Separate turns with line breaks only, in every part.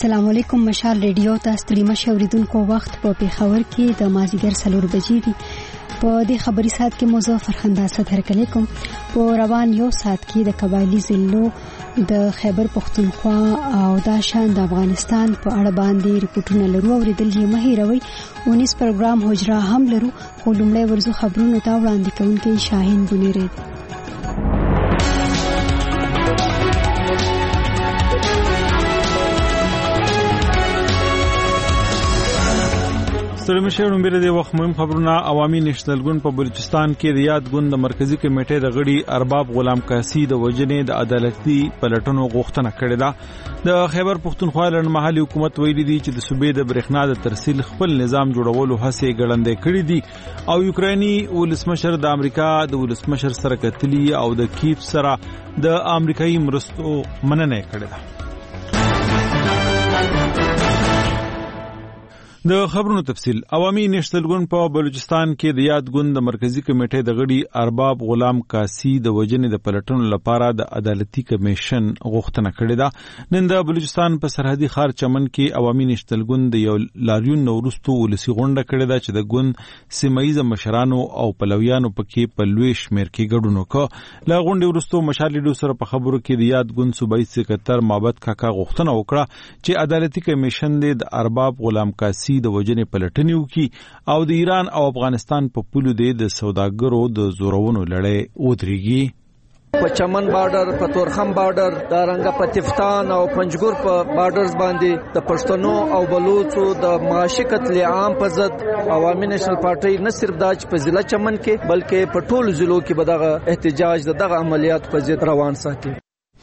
السلام علیکم. مشال ریډیو ته ستړي مشه اوریدونکو وخت په پیښور کې د مازیګر 4 بجې دي. په دې خبري ساعت کې موضوع فرخنده صدر کلی کوم. په روان یو ساعت کې د قبایلی ضلعو د خیبر پختونخوا او د شان د افغانستان په اړه باندې ریپورتونه لرو. اوریدل یې مه هیروئ. 19 پروګرام حجره هم لرو. خو لومړی ورزو خبرونو ته وړاندې کوونکی شاهین بنيري.
ستړي مشه ورنبره د وخت مهم خبرونه. عوامي نېشنل ګوند په بلوچستان کې د یاد ګوند د مرکزی کمیټې د غړي ارباب غلام قاسی د وجنې د عدالتي پلټنو غوښتنه کړې ده. د خیبر پختونخوا لړمحلي حکومت ویلي دی چې د صوبې د برېښنا د ترسیل خپل نظام جوړولو هڅې ګړندې کړې دي او یوکراني ولسمشر د امریکا د ولسمشر سره کتلي او د کیف سره د امریکایي مرستو مننه کړې ده. د خبرونو تفصیل. عوامي نېشنل ګوند په بلوچستان کې د یاد ګوند د مرکزی کمیټې د غړي ارباب غلام قاسی د وجنې د پلټنو لپاره د عدالتي کمیشن غوښتنه کړې ده. نن د بلوچستان په سرحدي ښار چمن کې عوامي نېشنل ګوند د یو لاریون نورستو ولسی غونډه کړې ده چې د ګوند سیمایي مشرانو او پلویانو پکې په لوی شمیر کې ګډون وکړ. لا غونډې ورستو مشالډو سره په خبرو کې د یاد ګوند صوبایي سکرټر مابد کاکا غوښتنه وکړه چې عدالتي کمیشن د ارباب غلام قاسی د وجنې پلټنې وکړي او د ایران او افغانستان په پولو د سوداګرو د زورونو لړۍ ودرېږي.
په چمن بارډر، په تورخم بارډر، د رنګ په تفتان او پنجګور په بارډرز باندې د پښتنو او بلوچو د معاشي قتل عام په ضد عوامي نېشنل پارټي نه صرف د ضلع چمن کې بلکې په ټولو ضلعو کې به دغه احتجاج دغه عملیات په ضد روان ساتي.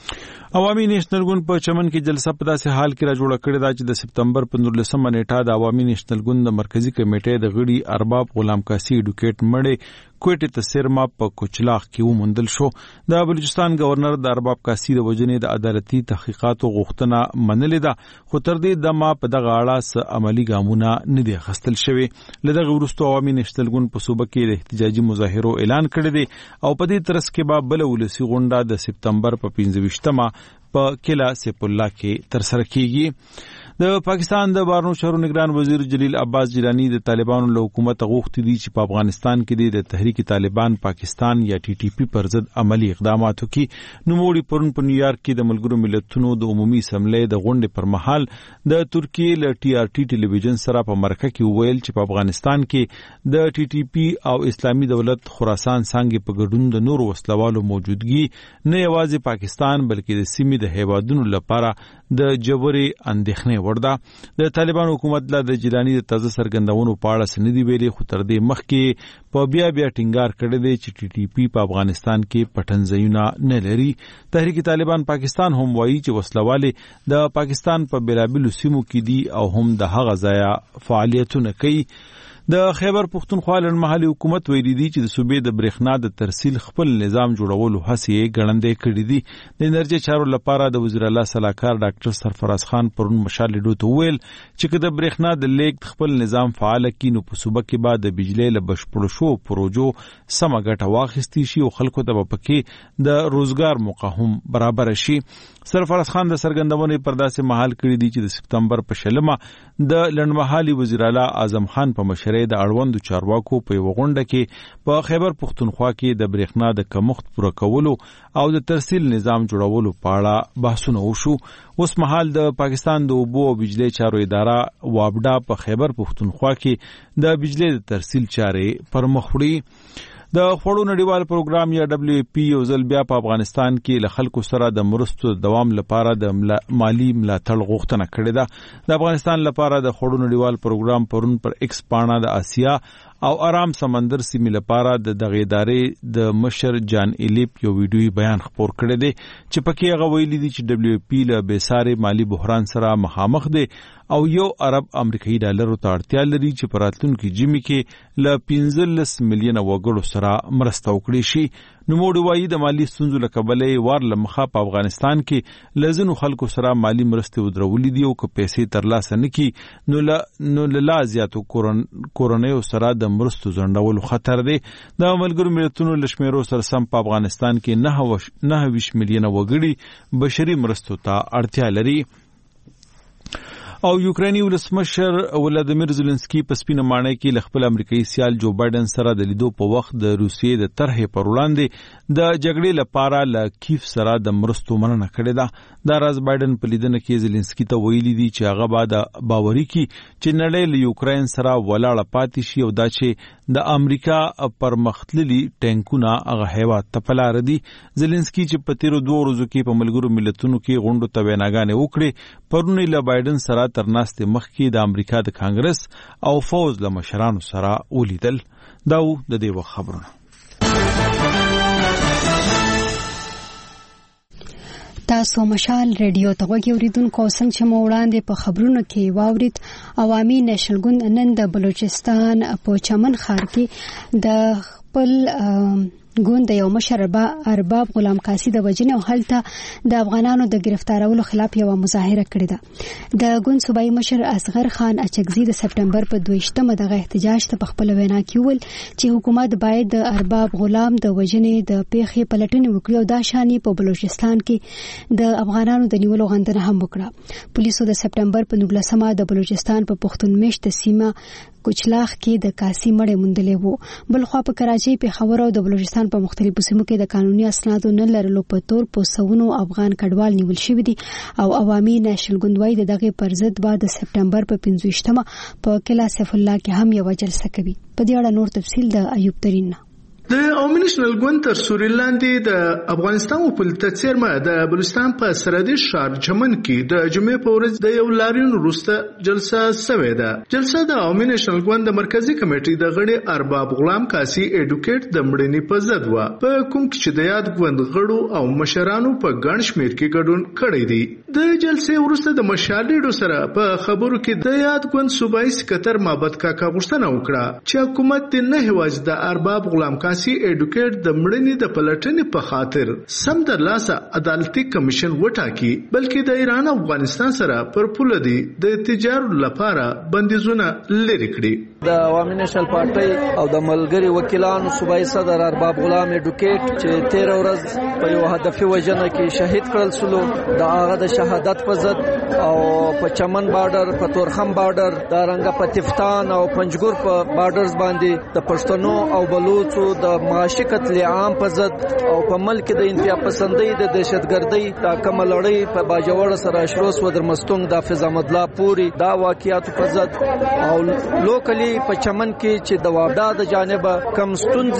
عوامي نېشنل ګوند په چمن کې جلسه په داسې حال کې را جوړه کړې ده چې د سپتمبر په 19 نیټه د عوامي نېشنل ګوند د مرکزی کمیټې د غړي ارباب غلام قاسی اډوکیټ مړې کوټه ته سرما په کوچلاغ کې ومندل شو. د بلوچستان گورنر د ارباب قاسی د وجنې د عدالتي تحقیقاتو غوښتنه منلې ده خو تر دې دمه په دغه اړه عملی ګامونه نه دي اخیستل شوي. لدغه وروسته عوامي نېشنل ګوند په صوبه کې د احتجاجي مظاهرو اعلان کړی دی او په دې ترڅ کې به بل ولسی غونډه د سپتمبر په 25مه په کلا سیف الله کې ترسره کیږي. د پاکستان د بهرنیو چارو نگران وزیر جلیل عباس جیلانی د طالبانو له حکومت غوښتي دي چې په افغانستان کې د تحریک طالبان پاکستان یا ټي ټي پی پر ضد عملی اقدامات وکړي. نوموړي پرون په نیویارک کې د ملګرو ملتونو د عمومي اسمبلی د غونډې پر مهال د ترکیې له ټي آر ټي ټلویزیون سره په مرکه کې وویل چې په افغانستان کې د ټي ټي پی او اسلامي دولت خراسان څنګه په ګډون د نورو وسلوالو موجودګي نه یوازې پاکستان بلکې د سیمې د هیوادونو لپاره د جبري اندېښنې ورده. د طالبان حکومت لا د جیلانی د تازه سرګندونو په اړه سندې ویلي خو تر دې مخکې په بیا ټینګار کړی دی چې ټي ټي پی په افغانستان کې پټنځایونه نه لري. تحریک طالبان پاکستان هم وایي چې وسلوالې د پاکستان په بیلابیلو سیمو کې دي او هم د هغه ځایه فعالیتونه کوي. د خیبر پختونخوا لړمحلي حکومت ویلي دی چې د صوبې د برېښنا د ترسیل خپل نظام جوړولو هڅې ګړندې کړې دي. د انرژي چارو لپاره د وزیر اعلی صلاحکار ډاکټر سرفراز خان پرون مشالډو ته ویل چې که د برېښنا د لیږد خپل نظام فعال کړي نو په صوبه کې به د بجلی له بشپړو شو پروژو سمه ګټه واخیستي شي او خلکو ته به پکې د روزګار موقع هم برابر شي. سرفراز خان د سرګندونې پر داسې مهال کړی دی چې د سپتمبر په 20 د لړمحلي وزیر اعلی اعظم خان په مشرۍ د اړوندو چارواکو په یو غونډه کې په خیبر پختونخوا کې د برېښنا د کمښت پوره کولو او د ترسیل نظام جوړولو په اړه بحثونه وشو. اوس مهال د پاکستان د اوبو او بجلی چارو اداره وابډا په خیبر پختونخوا کې د بجلی د ترسیل چارې پر مخ وړي. د خوړو نړیوال پروګرام یا دبليو پی یو ځل بیا په افغانستان کې له خلکو سره د مرستو دوام لپاره د مالی ملاتړ غوښتنه کړې ده. د افغانستان لپاره د خوړو نړیوال پروګرام پرون پر ایکس پاڼه د آسیا او آرام سمندر سیمې لپاره د دغه ادارې د مشر جان ایلیپ یو ویډیوي بیان خپور کړی دی چې پکې هغه ویلي دي چې دبليو پی له بېساري مالی بحران سره مخامخ دی او $1 ارب امریکایي ډالرو ته اړتیا لري چې په راتلونکي ژمي کې له 15 میلیونه وګړو سره مرسته وکړي شي. نوموړي وایي د مالی ستونزو له کبله وار له مخه په افغانستان کې له ځینو خلکو سره مالی مرستې ودرولې دي او که پیسې ترلاسه نه کړي نو له لا زیاتو کورنیو سره د مرستو ځنډولو خطر دی. د ملګرو ملتونو له شمیرو سره سم په افغانستان کې 29 میلیونه وګړي بشري مرستو ته اړتیا لري. او یوکرانی ولسمشر ولادیمیر زيلنسکي په سپینه ماڼۍ کې ل خپل امریکایي سیال جو بایدن سره د لیدو په وخت د روسیې د طرحې پر وړاندې د جګړې لپاره ل کیف سره د مرستو مننه کړې ده. دا راز بایدن په لیدنه کې زيلنسکي ته ویلي دي چې هغه بعد باوري کی چې نړۍ له یوکرين سره ولاړه پاتې شي او دا چې د امریکا پرمختللي ټانکونه هغه هیواد ته پلار دي. زيلنسکي چې په تیرو 2 ورځو کې په ملګرو ملتونو کې غونډو ته ویناګانې وکړې پرونی له بایدن سره تر ناستې مخکې د امریکا د کانګرس او فوز له مشرانو سره ولیدل. دا د دې وخت خبرونه.
تاسو مشال ریډیو ته غوږی اوریدونکو څنګه چې مو وړاندې په خبرونو کې واورید عوامي نېشنل ګوند نن د بلوچستان په چمن ښار کې د خپل ګوند د یو مشر ارباب غلام قاسی د وجنه او هلته د افغانانو د گرفتارولو خلاف یو مظاهره کړې ده. د ګوند صوبایي مشر اصغر خان اچکزي د سپټمبر په 22مه دغه احتجاج ته په خپل وینا کې ویل چې حکومت باید د ارباب غلام د وجنه د پیښې پلټنې وکړي او دا شانې په بلوچستان کې د افغانانو د نیولو غندنه هم وکړه. پولیسو د سپټمبر په 19مه د بلوچستان په پښتون میشت سیمه کوچلاخ کې د قاسی مړې موندلې وو. بل خو په کراچۍ په خبرو د بلوچستان په مختلفو سیمو کې د قانوني اسنادو نه لرلو په تور په سونو افغان کډوال نیول شوی دي او عوامي نېشنل ګوند وايي دغه پر ضد بعد سپټمبر په 25مه په کلا سیف الله کې هم یو جلسه کوي. په دې اړه نور تفصیل د ایوب ترين.
د عوامي نېشنل ګوند تر سوري لاندې د افغانستان په لتڅیرمه د بلوچستان په سرحدي ښار چمن کې د جمعې په ورځ د یو لاریون وروسته جلسه شوې ده. جلسه د عوامي نېشنل ګوند د مرکزی کمیټې د غړي ارباب غلام قاسی اډوکیټ د مړینې په ضد و په کوم کې چې د یاد ګوند غړو او مشرانو په ګڼ شمېر کې ګډون کړی دی. د جلسې وروسته د مشالېډو سره په خبرو کې د یاد ګوند صوبایي سکتر مابد کاکا غوښتنه وکړه چې حکومت د نه هواج د ارباب غلام قاسی اډوکیټ د مړینې د پلټنې په خاطر سم در لاسه عدالتي کمیشن وټاکي بلکې د ایران او افغانستان سره پر پوله دی د تجارت لپاره بندیزونه لري کړي.
د عوامي نېشنل پارټي او د ملګری وکیلانو صوبایي صدر ارباب غلام اډوکیټ چې 13 ورځ په یو هدفي وژنه کې شهید کړل شو د هغه د شهادت په ضد او په چمن بارډر په تورخم بارډر د رنګ په تفتان او پنجګور په بارډرز باندې د پښتنو او بلوچو د معاشي قتل عام په ضد او په ملک د انتها پسندۍ د دهشتګردۍ د کوم لړۍ په باجوړ سره شروع و در مستونګ د حافظ احمد الله پوری دا واقعیت په ضد او لوکلی په چمن کې چې د وابدا د جانب کم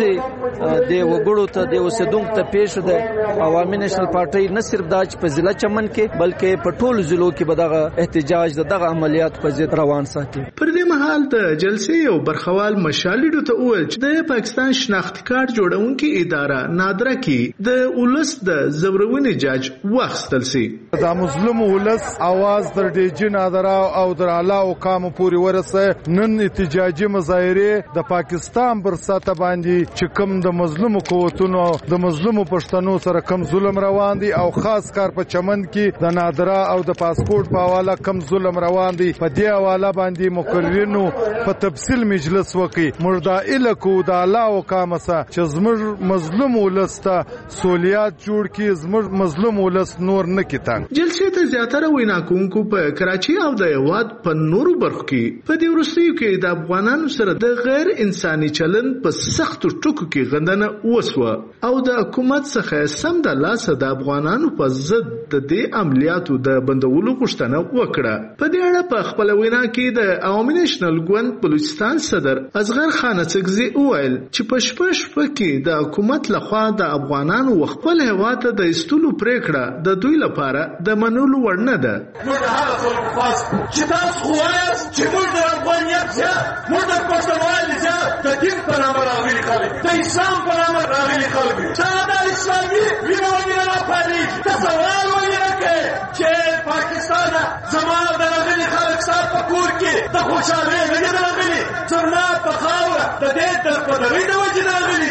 ستونزې د وګړو ته د اوسیدونکو ته پیښ ده. عوامي نېشنل پارټي نه صرف د په ضلع چمن کې بلکې په ټولو ضلعو کې به دغه احتجاج دغه عملیات په ضد روان ساتي.
پر دې مهال د جلسې یو برخوال مشالېډو ته وویل چې د پاکستان شناخت کارت جوړونکي اداره نادره کې د ولس د زورونې جاج واخستل سي.
د مظلوم ولس आवाज در ډیجی نادره او در اعلی حکام پورې ورسه. نن احتجاجي مظاهره د پاکستان پر ساته باندې چې کوم د مظلوم قوتونو د مظلوم پښتنو سره کوم ظلم روان دي او خاص کار په چمن کې د نادره او د پاسپورت په حواله کوم ظلم روان دي په دې حواله باندې مقررینو په تفصیل مجلس وکړي. مردائل کو د اعلی حکام سره چې زموږ مظلوم ولس ته سہولیات جوړ کړي زموږ مظلوم ولس نور نه کیتان.
جلسې ته زیاتره وینا کوونکو په کراچي او د هیواد په نورو برخو کې په دې وروستیو کې د افغانانو سره د غیر انساني چلند په سختو ټکو کې غندنه وسوه او د حکومت څخه سم د لاسه د افغانانو په ضد د دې عملیاتو د بندولو غوښتنه وکړه. په دې اړه په خپل وینا کې د عوامي نېشنل ګوند بلوچستان صدر اصغر خان اڅکزي وویل چې په شپه کې د حکومت لخوا د افغانانو خپل هیواد ته د ایستلو پریکړه د دوی لپاره د منلو وړ نه ده.
موږ هغه خلک خاص چې تاسو وایاست چې موږ د افغانیت ځای موږ د پښتونولۍ ځای د دین په نامه راغلي خلک د اسلام په نامه راغلي خلک چې دا اسلامي ویرونه نه پالي. تاسو وایئ چې پاکستان زما د راغلي خلک سره په کور کې د خوشحالۍ نه راغلي زما په خاوره د دې تر پدوي د وجه راغلي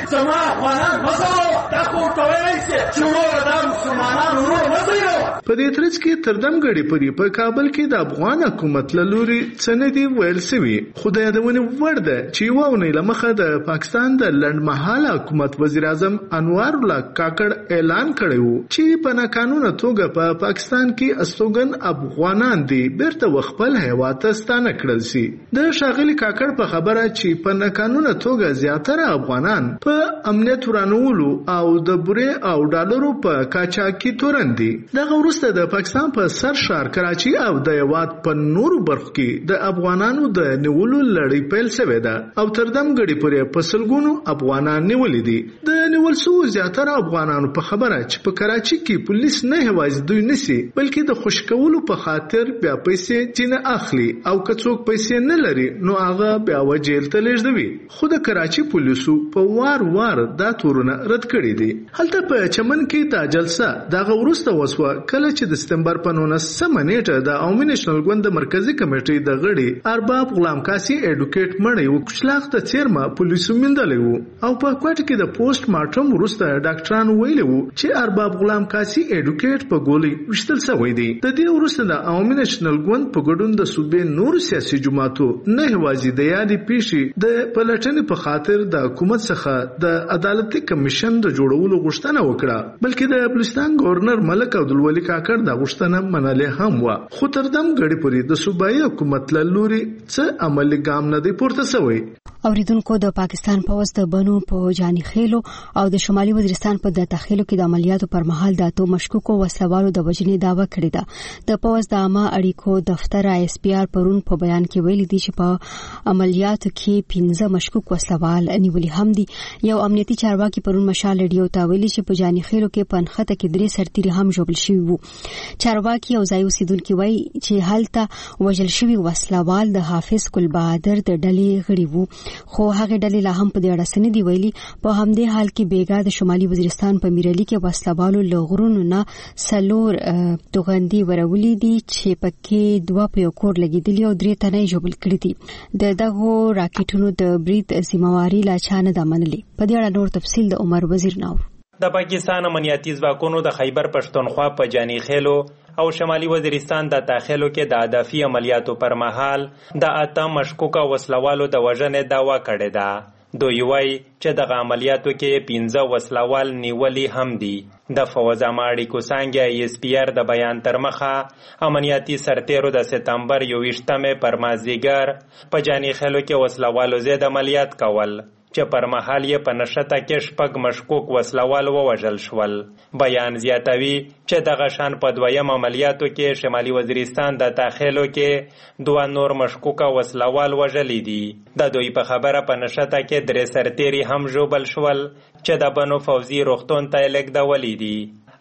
زما افغانان مزه دا خو ټولای شي چې ورور د مسلمانانو ورور مزه.
په دې ترڅ کې تردم غړي پرې په کابل کې د افغان حکومت له لوري سندي ویل سوي. خو د یادونه وړ ده چې یوونه لمخه د پاکستان د لنډمهاله حکومت وزیر اعظم انوار الله کاکړ اعلان کړی وو چې په ناقانونه توګه په پاکستان کې استوګن افغانان دي بیرته خپل هیواد ته ستانه کړل شي. د شاغلي کاکړ په خبره چې په ناقانونه توګه زیاتره افغانان په امنیت ورانولو او د بورې او ډالرو په قاچاقي تورن دي. دغه وروسته د پاکستان په سر شهر کراچي او د هیواد په نورو برخو کې د افغانانو د نیولو لړۍ پیل شوې ده او تردم غړي پرې په سلګونو افغانان نیولې دي. د نیول شو زیاتره افغانانو په خبره چې په کراچي کې پولیس نه هوایي دوی نسی بلکې د خوشکولو په خاطر بیا پیسې چې اخلي او که څوک پیسې نه لري نو هغه بیا وجیل ته لیږدوي. خو د کراچي پولیسو په وار دا تورونه رد کړي دي. هلته په چمن کې دا جلسه دغه وروسته وسوه کله چې د سپتمبر په 19 نیټه د عوامي نېشنل ګوند مرکزی کمیټې د غړي ارباب غلام کاسي اډوکیټ مړی و کښلاخ ته چیرما پولیسو مندلې وو او په کوټه کې د پوسټ مارټم وروسته ډاکټرانو ویلي وو چې ارباب غلام کاسي اډوکیټ په ګولۍ وشتل شوی دی. د دې وروسته د عوامي نېشنل ګوند په ګډون د صوبې نور سیاسي جماعتو نه هوازي د یادې پیښې د پلټنې په خاطر د حکومت څخه د عدالتي کمیشن د جوړولو غوښتنه وکړه بلکې د بلوچستان گورنر ملک عبدالولي کاکړ د غوښتنه منلې هم و. خو تردم غړي پرې د صوبایي حکومت له لوري څه عملي ګام نه دی پورته شوی.
اوریدونکو د پاکستان پوځ د بنو په جاني خېلو او د شمالي وزیرستان په داتا خېلو کې د عملیاتو پر مهال د اتو مشکوکو وسلوالو د وژنې دعوه کړې ده. د پوځ د عامه اړیکو دفتر ISPR پرون په بیان کې ویلي دي چې په عملیاتو کې 15 مشکوک وسلوال نیولي هم دي. یو امنیتي چارواکي پرون مشال ریډیو ته ویلي چې په جاني خېلو کې په نخته کې 3 سرتیري هم ژوبل شوي وو. چارواکي او ځای اوسیدونکو وایي چې هلته وژل شوي وسلوال د حافظ ګل بهادر د ډلې غړي وو خو هغه ډلې لا هم په دې اړه سندې ویلي. په همدې حال کې بیګا د شمالي وزیرستان په میرالي کې وسلوالو لغرونو نه سلور توغندي ورولې دي چې پکې 2 په یو کور لګیدلي او 3 تنه ژوبل کړي دي. دغه راکټونو د برید ذمہواری لا چانه د منلي. په دې اړه نور تفصیل د عمر وزیر ناور.
د پاکستان امنیتي ځواکونو د خیبر پښتونخوا په جاني خېلو او شمالي وزیرستان د تاخیلو کې د هدفي عملیاتو پر مهال د اته مشکوکه وسلوالو د وژنې دعوه کړې ده. دوی وایي چې دغه عملیاتو کې 15 وسلوال نیولي هم دي. د فوز عامه اړیکو څانګې ISPR د بیان تر مخه امنیتي سرتیرو د سپتمبر 21 پر مازدیګر په جاني خېلو کې وسلوالو زید عملیات کول چې پر مهال یې په نشته کې 6 مشکوک وسلوال ووژل شول. بیان زیاتوي چې دغه شان په دویم عملیاتو کې شمالي وزیرستان د تاخیلو کې 2 نور مشکوکه وسلوال وژلي دي. د دوی په خبره په نشته کې 3 سرتیري هم ژوبل شول چې د بنو فوزي روغتون ته لیږدولي دي.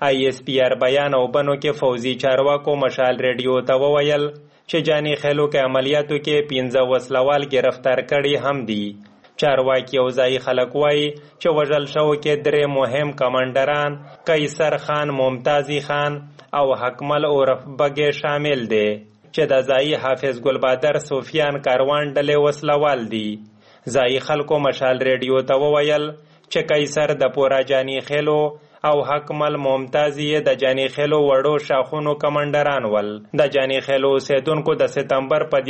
ISPR بیان او بنو کې فوزي چارواکو مشال ریډیو ته وویل چې جاني خېلو کې عملیاتو کې 15 وسلوال گرفتار کړي هم دي. چارواکي او ځایي خلک وایي چې وژل شوو کې 3 مهم کمانډران قیصر خان، ممتازي خان او حکمل عرف بګې شامل دي چې د ځایي حافظ ګل بهادر سفیان کاروان ډلې وسلوال دي. ځایي خلکو مشال ریډیو ته وویل چې قیصر د پورا جاني خېلو او حکمل ممتازي د جاني خېلو وړو شاخونو کمانډران ول. د جاني خېلو اوسیدونکو د سپتمبر په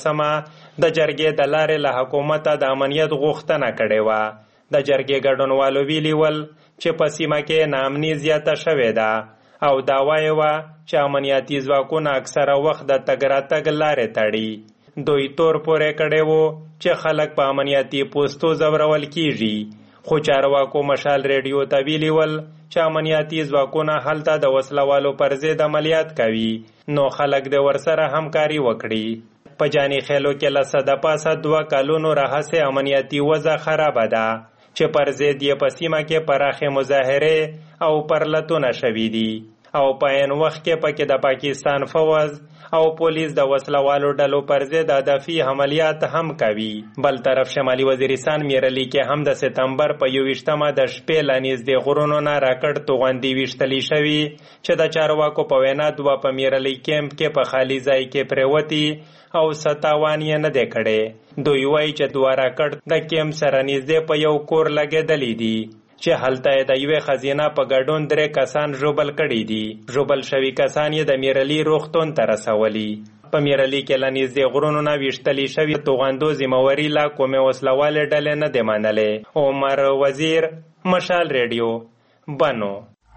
14 د جرګې د لارې له حکومته د امنیت غوښتنه کړې وه. د جرګې ګډونوالو ویلي ول چې په سیمه کې ناامني زیاته شوې ده او دعوا یې وه چې امنیتي ځواکونه اکثره وخت د تګ راتګ لارې تړي. دوی تور پورې کړی وو چې خلک په امنیتي پوستو ځورول کیږي. خو چارواکو مشال ریډیو ته ویلي ول چې امنیتي ځواکونه هلته د وسلوالو پر ضد عملیات کوي نو خلک د ورسره همکاري وکړي. په جاني خېلو کې له څه د پاسه 2 کلونو راهیسې امنیتي وضع خرابه ده چې پر ضد یې په سیمه کې پراخې مظاهرې او پرلتونه شوي دي او په عین وخت کې پکې د پاکستان فوز او پولیس د وسلوالو ډلو پر ضد هدفي عملیات هم کوي. بل طرف شمالي وزیرستان میرلی کې هم د سپتمبر په 21مه د شپې له نږدې غرونو نه راکټ توغندي ویشتلی شوي چې د چارواکو په وینا دوه په میرلی کیمپ کې په خالي ځای کې پریوتي او ستاوان یې نه دی کړی. دوی وایي چې دوه راکټ د کیمپ سره نږدې په یو کور لګېدلی دي چې هلته د یوې ښځینه په ګډون 3 کسان ژوبل کړي دي. ژوبل شوي کسان یې د میرلی روغتون ته رسولي. په میرلی کې له نږدې غرونو نه ویشتلی شوي توغندو ذمهواري لا کومې وسلوالې ډلې نه دی منلې. عمر وزیر، مشال ریډیو، بنو.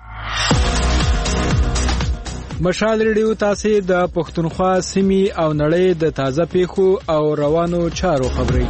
مشال ریډیو تاسو د پښتونخوا سیمې او نړۍ د تازه پیښو او روانو چارو خبري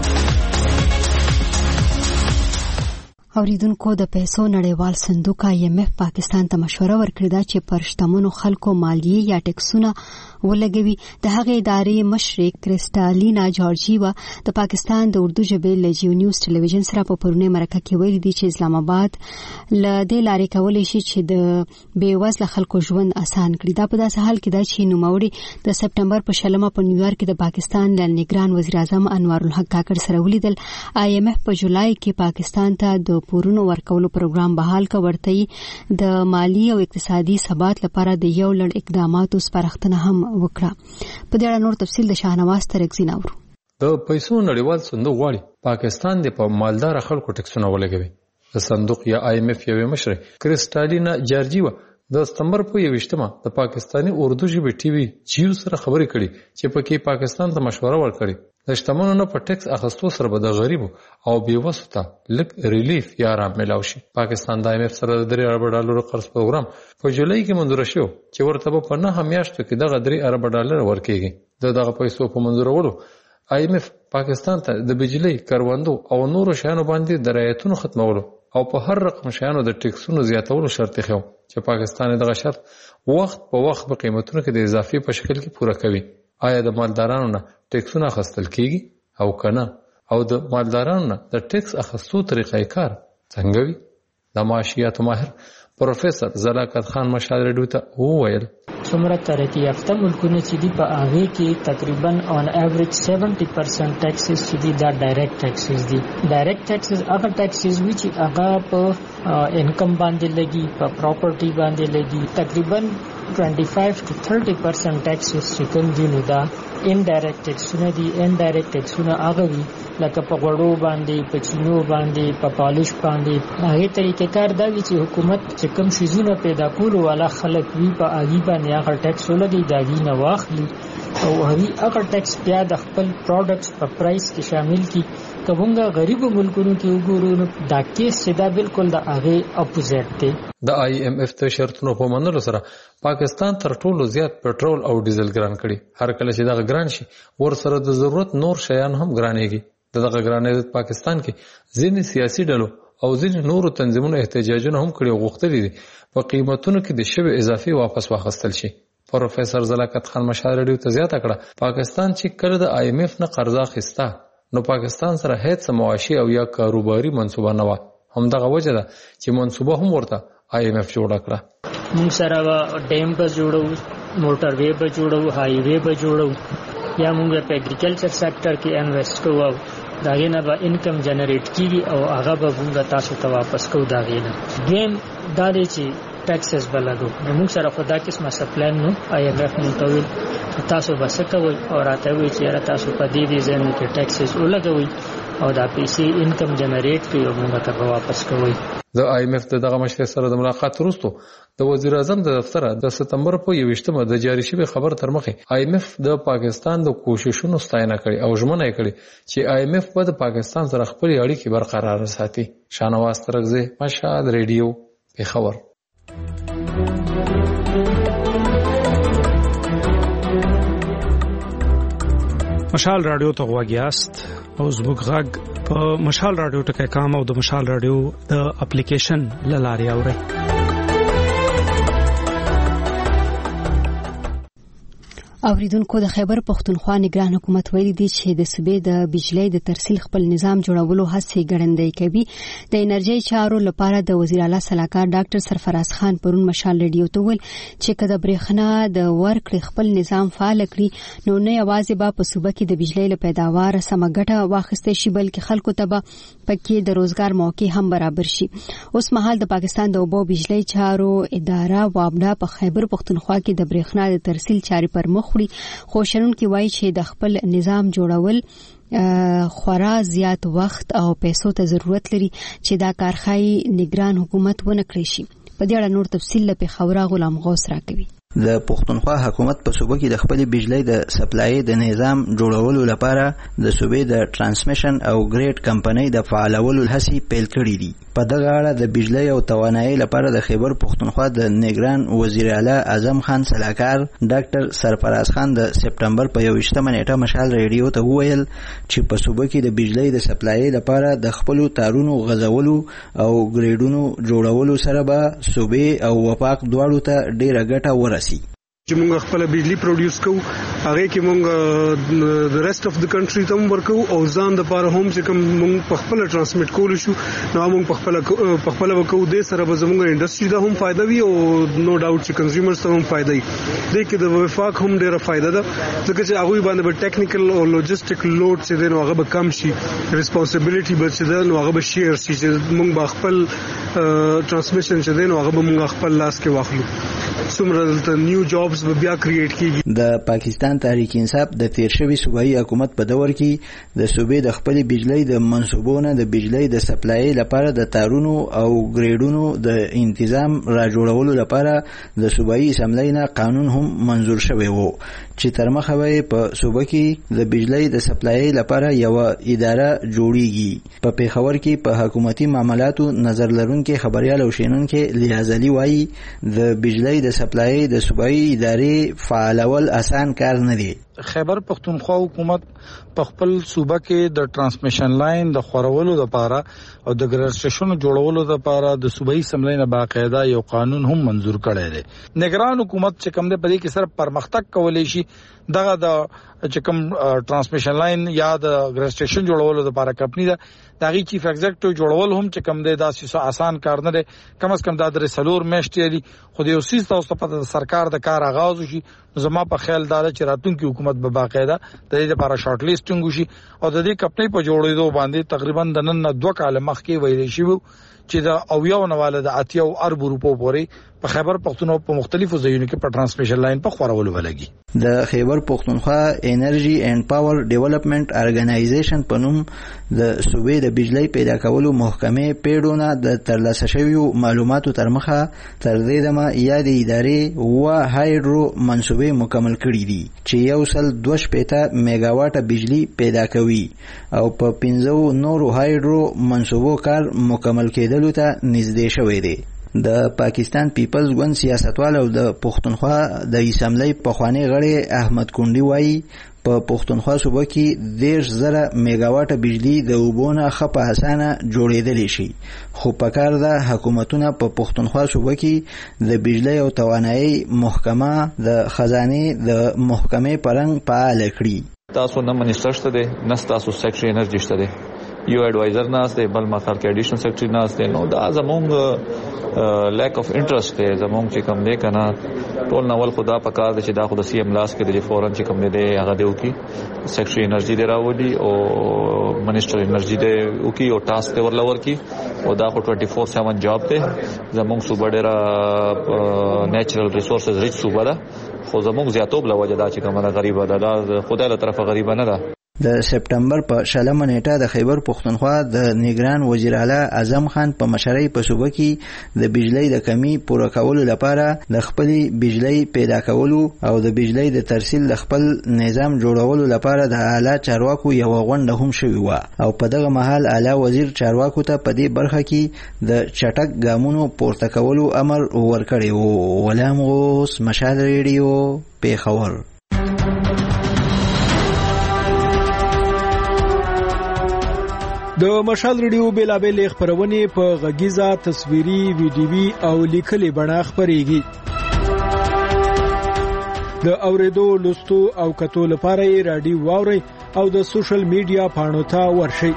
اوریدونکو. د پیسو نړیوال صندوق IMF پاکستان ته مشوره ورکړه ده چې پر شتمنو خلکو مالیه یا ټیکسونه ولګوي. د هغې ادارې مشر کریسټالینا جورجیوا د پاکستان د اردو ژبې له جیو نیوز ټلویزیون سره په پرونی مرکه کې ویلي دي چې اسلام آباد له دې لارې کولی شي چې د بیوزله خلکو ژوند اسان کړي. دا په داسې حال کې ده چې نوموړي د سپټمبر په 20 په نیویارک کې د پاکستان له نگران وزیر اعظم انوار الحق کاکړ سره ولیدل. IMF په جولای کې پاکستان ته د پورونو ورکولو پروګرام بحال کړ. ورته د مالی او اقتصادي ثبات لپاره د یو لړ اقداماتو سپارښتنه هم وکړه. په دې اړه نور تفصیل د شاهنواز ترکزی نورو.
د پیسو نړیوال صندوق غواړي پاکستان د په مالدار خلکو ټیکسونه ولګوي. د صندوق یا IMF یوې مشر کریسټالینا جورجیوا د سپتمبر په 21مه د پاکستاني اردو ژبې ټي وي جیو سره خبرې کړي چې پکې پاکستان ته مشوره ورکړي د شتمنو نه په ټیکس اخیستو سره به د غریبو او بیوسو ته لږ ریلیف یا آرام ملاو شي. پاکستان د IMF سره د $3 ارب قرض پروګرام په جولای کې منظور شو چې ورته په 9 میاشتو کې دغه $3 ارب ورکېږي. دغه پیسو په منظورولو IMF پاکستان ته د بجلی، کروندو او نورو شیانو باندې د رعایتونو ختمولو او په هر رقم شیانو د ټیکسونو زیاتولو شرط خو چې پاکستان دغه شرط وخت په وخت په قیمتونو کې د اضافي په شکل کې پوره کوي. آیا د مالدارانو نه ټیکسونه اخیستل کیږي او کنه؟ او د مالدارانو نه د ټیکس اخیستو طریقې کار څنګه وي؟ د معاشیاتو ماهر پروفیسور زلاکت خان مشال ریډیو ته وویل
څومره ترقی یافته ملکونه چې دي په هغه کې تقریبا on average 70% taxes چې دي دا direct taxes دي. direct taxes هغه taxes چې هغه په انکم باندې لګي، په پراپرټي باندې لګي. تقریبا 25 to 30% taxes چې کوم دي نو دا indirect taxونه دي. indirect taxونه هغه وي لکه په غوړو باندې، په چینو باندې، په پالش باندې. هغه طریقې کار دا وي چې حکومت چې کوم شیزونه پیدا کولو والا خلک وي په هغه باندې هغه ټیکس ولګي، دا غي نه واخلي او هغه ټیکس بیا د خپل پروډکټس په پرایس کې شامل کړي. کومه غریبو ملکونو کې وګورو نو دا کیس چې دا بالکل د هغه اپوزیټ دی.
د IMF ته شرطونو په منلو سره پاکستان تر ټولو زیات پټرول او ډیزل ګران کړي. هر کله چې دا ګران شي ور سره د ضرورت نور شیان هم ګرانېږي. دغه ګرانې پاکستان کې ځینې سیاسي ډلو او ځینې نورو تنظیمونو احتجاجونه هم کړي او غوښتلي دي په قیمتونو کې د شوی اضافي واپس واخیستل شي. پروفیسور زلاکت خان مشال ریډیو ته زیاته کړه پاکستان چې کله د IMF نه قرض اخیسته نو پاکستان سره هیڅ معاشي او یا کاروباري منصوبه نه و. همدغه وجه ده چې منصوبه هم ورته IMF جوړ کړه.
موږ سره ډیم به جوړو، موټر وی به جوړو، هاي وی به جوړو، یا موږ په اګریکلچر سېکټر کې انویسټ کوو. داغه نه به انکم جنریټ کیږي او هغه به موږ تاسو ته واپس کوو. داغه نه دویم دا دی چې ټیکسز بلګو. موږ سره خدا قسمه سپلان نو IMF مونږ تاسو بس کوي او راته وی چې تاسو په دې ځای کې ټیکسز ولګوي او دا پیسې انکم جنریټ کوي او موږ ته واپس کوي.
د IMF دغه مشر سره د ملاقات وروسته د وزیر اعظم د دفتر د سپتمبر په 21مه د جاری شوی خبر تر مخه IMF د پاکستان د کوششونو ستاینه کړې او ژمنه یې کړې چې IMF به د پاکستان سره خپل اړیکې برقرار ساتي. شاهنواز ترکزی، مشال ریډیو، پیښور.
مشال رادیو ته غواګیاست او زموږ غږ په مشال رادیو ټکي کام او د مشال رادیو د اپلیکیشن لاري اوري.
اوریدونکو د خیبر پختونخوا نگران حکومت ویلي دی چې د صوبې د بجلی د ترسیل خپل نظام جوړولو هڅې ګړندۍ کوي. د انرژي چارو لپاره د وزیر اعلی سلاکار ډاکټر سرفراز خان پرون مشال ریډیو ته ویل چې کله برېښنا د ورکړې خپل نظام فعال کړي نو نه یوازې به په صوبه کې د بجلی له پیداوار سمه ګټه واخیستل شي بلکې خلکو ته به پکې د روزګار موقع هم برابر شي. اوس مهال د پاکستان د اوبو بجلی چارو اداره وابډا په خیبر پختونخوا کې د برېښنا د ترسیل چارې پر مخ خو شنونکي وایي چې د خپل نظام جوړول خورا زیات وخت او پیسو ته ضرورت لري چې دا کار ښایي نگران حکومت ونه کړی شي. په دې اړه نور تفصیل له پیښور غلام غوث راکوي.
د پښتونخوا حکومت په صوبه کې د خپل بجلی د سپلای د نظام جوړولو لپاره د صوبې د ترانسمیشن او ګریډ کمپنۍ د فعالولو هڅې پیل کړې دي. په دغه اړه د بجلی او توانایي لپاره د خیبر پښتونخوا د نگران وزیر اعلی اعظم خان سلاکار ډاکټر سرفراز خان د سپټمبر په 21 نیټه مشال ریډیو ته وویل چې په صوبه کې د بجلی د سپلای لپاره د خپل تارونو غځولو او ګریډونو جوړولو سره به صوبې او وفاق دواړو ته ډیره ګټه ورسي.
چې موږ خپل بجلی پروډوس کوو هغه کې موږ د ریسټ اف د کنټری ته ورکو او ځان د پاره هم چې کوم موږ په خپل ترانسمیټ کول شو نو موږ په خپل وکړو د سره به زموږ انډستری ته هم فائدہ وي او نو ډاوټ چې کنزیومرز ته هم فائدہ وي. د کې د وفاق هم ډیره فائدہ ده ځکه چې هغه باندې به ټیکنیکل او لوجستیک لوډ چې دی نو هغه به کم شي ریسپانسیبিলিټي به چې دی نو هغه به شیر شي چې موږ به خپل ترانسمیشن چې دی نو هغه به موږ خپل لاس کې واخلو. څومره نیو جابز به بیا کریټ کیږي.
د پاکستان تحریک انصاف د تیر شوی صوبایي حکومت په دور کې د صوبې د خپل بجلی د منصوبونه د بجلی د سپلای لپاره د تارونو او ګریډونو د تنظیم را جوړولو لپاره د صوبایي اسمبلی نه قانون هم منزور شوی وو چې تر مخه وي په صوبه کې د بجلی د سپلای لپاره یو اداره جوړیږي. په پیښور کې په حکومتي معاملاتو نظر لرونکي خبريال او شینونکي لیازلی وایي د بجلی د سپلای د صوبایي ادارې فعالول آسان کار نه دی.
خیبر پختونخوا حکومت په خپل صوبه کې د ترانسمیشن لاین د خورولو لپاره او د ګرسټیشن جوړولو لپاره د صوبایي اسمبلی نه باقاعده یو قانون هم منزور کړی دی. نگران حکومت چې کوم د پدې کې صرف پرمختګ کولای شي دغه د چې کوم ترانسمیشن لاین یا د ګرسټیشن جوړولو لپاره کمپنی ده دغه چیف ایگزیکټیو جوړول هم چې کوم دی دا آسان کار نه دی. کم از کم دا د سلور میاشتې دی خو د یو سیس تاسو په سرکار د کار آغاز وشي زما په خیال دا چې راتلونکي حکومت به باقاعده د دې لپاره شارټ لیسټینګ وشي او د دې کمپنۍ په جوړېدو باندې تقریبا د نن 2 کال مخکې ویل شي چې دا او یو نواله د 80 ارب روپو پورې په خیبر پختونخوا په مختلفو ځایونو کې په ترانسمیشن لاین په خورولو ولګي.
د خیبر پختونخوا انرژي اینڈ پاور ډیولپمنٹ ارګنایزیشن په نوم د صوبې د بجلی پیدا کولو محکمې پیډونه د ترلاسه شویو معلوماتو تر مخه تر دې دمه یاد ادارې و هایډرو منصوبې مکمل کړي دي چې یو سل 2.5 میگا واټه بجلی پیدا کوي او په 15 نورو هایډرو منصوبو کار مکمل کېدلو ته نږدې شوی دی. د پاکستان پیپلز ګوند سیاستوال او د پښتونخوا د اسمبلی پخوانی غړی احمد کونډي وایي په پښتونخوا صوبه کې 10,000 میگا واټه بجلی د اوبونه خپه اسانه جوړېدلی شي خو پکار ده حکومتونه په پښتونخوا صوبه کې د بجلی او توانایي محکمه د خزانه د محکمې پرنګ فعال کړي.
تاسو نه منیسټر شته دي نه تاسو سیکریټری انرژي شته دي یو ایڈوایزر ناس دی بل مثال کې اډیشنل سیکریټری ناس دی نو دا زمونږ لیک اف انټرست دی زمونږ چې کوم دی کنه ټول نوول خدا پکار دی چې دا خو د سی ام لاس کې د فورن چې کوم دی هغه دیو کی سیکریټری انرژي دی راوړي او منیسټر انرژي دی او کی او ټاسک دی ورلور کی او دا خو 24/7 جاب دی زمونږ صوبه ډیره نیچرل ریسورسز ریچ صوبه ده خو زمونږ زیاتوب لوجه دا چې کومه غریبه ده دا خدای له طرفه غریبه نه ده.
د سپټمبر په 20 نیټه د خیبر پختونخوا د نگران وزیر اعلی اعظم خان په مشرۍ په صوبه کې د بجلی د کمی پوره کولو لپاره د خپل بجلی پیدا کولو او د بجلی د ترسیل د خپل نظام جوړولو لپاره د اعلی چارواکو یو غونډه هم شوې و او په دغه مهال اعلی وزیر چارواکو ته په دې برخه کې د چټک ګامونو پورته کولو امر ورکړی و. غلام غوث مشال ریډیو پیښور.
د مشال ریډیو بیلابل خبرونه په غږیزه تصویري ویډیوي او لیکلي بڼه خبريږي. د اوریدو لوستو او کتو لپاره رادیو واوري او د سوشل میډیا پاڼو ته ورشئ.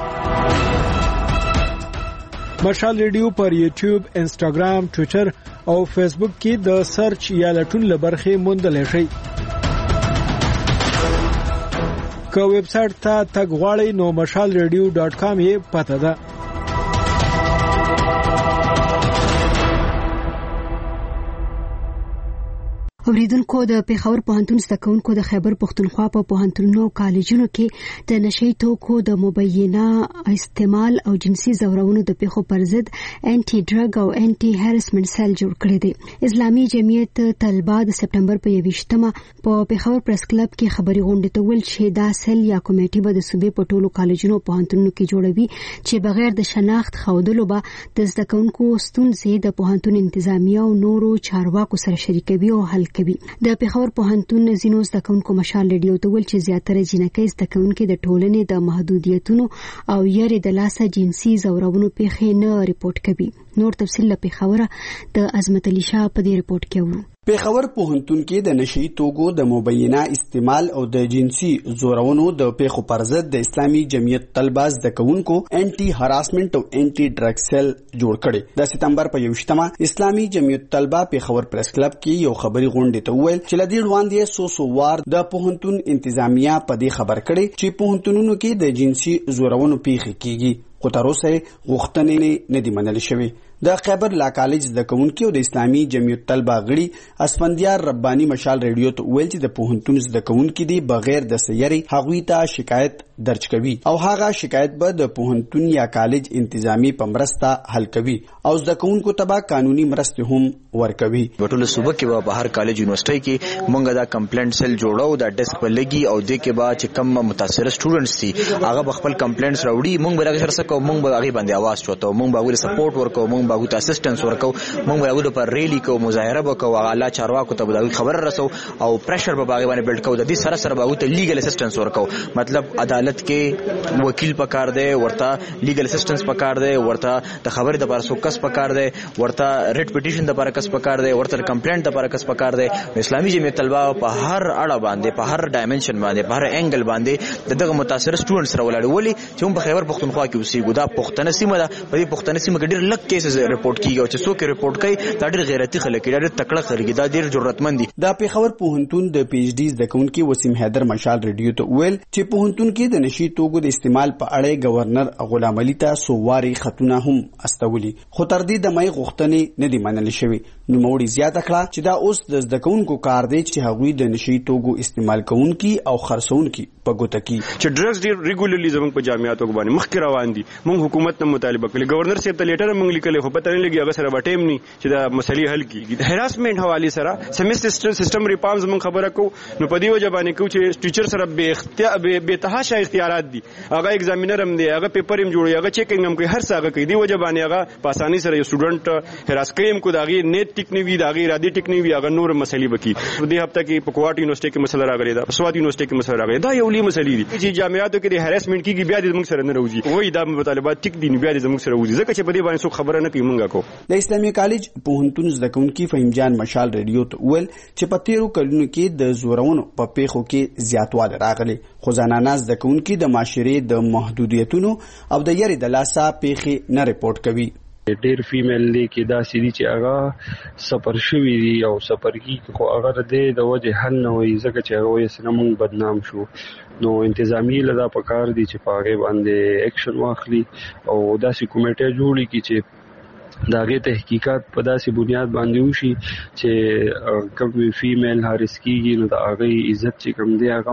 مشال ریډیو پر یوټیوب، انسټاګرام، ټوئیټر او فیسبوک کې د سرچ یا لټون لبرخه موندل شي. که ویب سټ ته تګ غواړئ نو mashalradio.com یې پته ده.
اوریدونکو د پیښور پوهنتون زده کوونکو د خیبر پښتونخوا په پوهنتونونو او کالجونو کې د نشئی توکو د مبینه استعمال او جنسي زورونو د پیښو پر ضد انټي ډرګ او انټي هراسمنټ سیل جوړ کړی دی. اسلامي جمعیت طلبه د سپټمبر په 21مه په پیښور پریس کلب کې خبري غونډه ته ویل چې دا سیل یا کمیټه به د صوبې په ټولو کالجونو او پوهنتونونو کې جوړوي چې بغیر د شناخت خودلو به د زده کوونکو ستونزې د پوهنتون انتظامیه او نورو چارواکو سره شریکوي او حل کوي. د پیښور پوهنتون زینو زده کوونکو مشال ریډیو ته ویل چې زیاتره جنکۍ زده کوونکي د ټولنې د محدودیتونو او یاري د لاسه جنسي زورونو پیښې نه ریپورټ کوي. نور تفصیل له پیښوره د عظمت علي شاه په دې ریپورت کې وو.
پیښور پوهنتون کې د نشئی توکو د مبینه استعمال او د جنسي زورونو د پیښو پر ضد د اسلامي جمعیت طلبه زده کوونکو انټي هراسمنټ او انټي ډرګ سیل جوړ کړي. د سپټمبر په 21مه اسلامي جمعیت طلبه پیښور پریس کلب کې یو خبري غونډه ته ویل چې لدی وړاندې سو وار د پوهنتون انتظامیه په دې خبر کړي چې پوهنتونونو کې د جنسي زورونو پیښې کیږي خو تر اوسه غوښتنې نه دي منل شوې. د خیبر لا کالج د کوونکی او د اسلامي جمعیت طلبه غړي اسفندیار ربانی مشال ریډیو ته ویل چې د پوهنتون د کوونکی دی بغیر د سیاري هغوی ته شکایت درج کوي او هغه شکایت به د پوهنتون یا کالج انتظامی په مرسته حل کوي او د کوونکو تبع قانوني مرسته هم ورکوي.
ټول صوبه کې به بهر کالج یونیورسيټي کې مونږ دا کمپلینټ سیل جوړو دا ډیسک په لګي او د کې با چې کم متاثر سټوډنټس دي هغه خپل کمپلینټس راوړي مونږ به راغی سره کوم مونږ به هغه باندې आवाज چوتو مونږ به ول سپورټ ورکو مونږ به اسسټنس ورکو مونږ به ول پر ریلی کو مظاهره وکړو اعلی چارواکو ته به خبر رسو او پریشر به باغ باندې بلډ کو د دې سره سره به ته لیګل اسسټنس ورکو مطلب عدالت کې وکیل پکار دی ورته لیګل اسسټنس پکار دی ورته د خبرې د بار سوکس پکار دی ورته ریټ پټیشن د بار کس پکار دی ورته کمپلینټ د بار کس پکار دی. اسلامي جمعیت طلبه په هر اړه باندې په هر ډایمنشن باندې په هر انګل باندې دغه متاثر سټوډنټس سره ولاړ ولي چې په خیبر پښتونخوا کې اوسېږي دا پښتنه سیمه ده په دې پښتنه سیمه کې ډېر لږ کیسز ریپورټ کیږي او چې څوک ریپورټ کوي دا ډېر غیرتي خلک ډېر تکړه خلک دا ډېر جرأتمند دي.
د پیښور پوهنتون د پی ایچ ډی زده کوونکي وسیم حیدر مشال ریډیو ته ویل چې پوهنتون کې د نشئی توکو د استعمال په اړه گورنر غلام علي ته سوواري خطونه هم استولي خو تر دې د مې غوښتنې نه دي منل شوې. نو موړي زیاته کړه چې دا اوس د زده کوونکو کار دی چې هغوی د نشئی توکو استعمال کوونکي او خرڅونکي په ګوته کې
چې ډرګز ډیر ریګولرلی زموږ په جامعاتو باندې مخکې روان دي. موږ حکومت ته مطالبه کړې گورنر صاحب ته لیټر موږ لیکلې خو پته نه لګي هغه سره ټیم نه چې دا مسلې حل کیږي. د هراسمنټ حواله سره سیمستر سیستم ریفارمز موږ خبره کو نو په دې وجه باندې کو چې ټیچر سره به تحاشا اختیارات دي هغه ایگزامینر هم دی هغه پیپر هم جوړي هغه چیکینګ هم کوي هر څه هغه کوي. دی وجه باندې هغه په اساني سره یو سټوډنټ هراس کوي کو داغي نیټ ټیکنیوي داغي رادي ټیکنیوي هغه نور مسلې بکی. په دې هفته کې په کوټ یونیورسيټي کې مسله راغلی دا سواد یونیورسيټي کې مسله راغلی دا یو لوی مسلې دي چې جامعاتو کې د هراسمنټ کیږي بیا د موږ سره نه راوځي وای دا مطالبات ټیک دي بیا د موږ سره راوځي ځکه چې په دې باندې څوک خبره نه کوي. موږ کو
د اسلامي کالج پوهنتون زده کوونکي فهیم جان مشال ریډیو ته ویل چې په تیرو کلونو کې د زورونو په پیښو کې زیاتوالی راغلی خو زنانه زده کوونکي د معاشري د محدودیتونو او د یاري د لاسه پیښې نه ریپورټ کوي.
ډېر فیمیل دی کې دا سړي چې هغه سفر شوی دی او سفر کی خو هغه د وجه حل نه وي ځکه چې هغه یې سره موږ بدنام شو نو انتظامی لدا پکار دي چې پاغه باندې اکشن واخلي او داسې کمیټه جوړي کی چې داغه تحقیقات په داسې بنیاد باندې وشي چې کوم فیمیل هارس کیږي نو د هغه عزت چې کوم دی هغه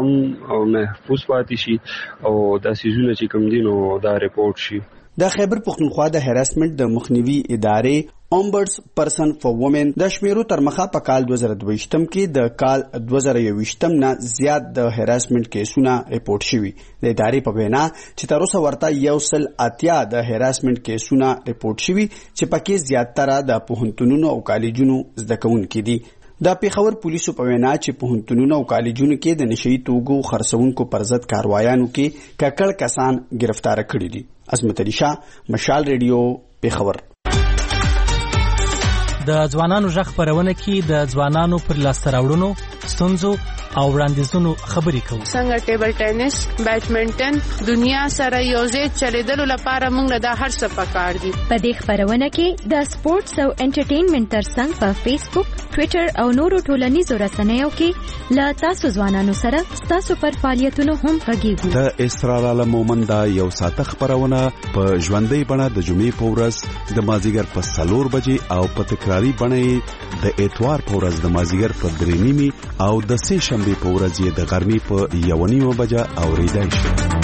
محفوظ پاتې شي او داسې زونه چې کوم دي نو دا ریپورت شي.
د خیبر پښتونخوا د هراسمنټ د مخنیوي ادارې اومبرډز پرسن فور وومن د شمیرو تر مخه په کال 2022 کې د کال 2021 نه زیات د هراسمنټ کیسونه ریپورت شوي. د ادارې په وینا چې تر اوسه ورته 180 د هراسمنټ کیسونه ریپورت شوي چې پکې زیاتره د پوهنتونونو او کالجونو زده کوونکي دي. د پیښور پولیسو په وینا چې پوهنتونونو او کالجونو کې د نشئی توکو خرڅونکو پر ضد کاروایانو کې ککړ کسان گرفتار کړي دي. عظمت علي شاه مشال ریډیو پیښور.
د ځوانانو ژغ خپرونه کې د ځوانانو پر لاسته راوړنو، ستونزو او وړاندیزونو خبرې کوو.
څنګه ټیبل ټینس، بیډمنټن دنیا سره یوځای چلیدلو لپاره موږ د هر څه پکار دي.
په دې خبرونه کې د سپورتس او انټرټینمنټ ترڅنګ په فیسبوک، ټوئیټر او نورو ټولنیزو رسنیو کې له تاسو ځوانانو سره تاسو پر فعالیتونو هم غږیږو.
د اسرار عالم مومند یو ساعت خبرونه په ژوندۍ بڼه د جمعې په ورځ د مازیګر په 4 بجې او په تکراری بڼه د اتوار په ورځ د مازیګر په 3:30 او د سه شنبه په ورځ یې د غرمې په 1:30 بجې اوریدای شي.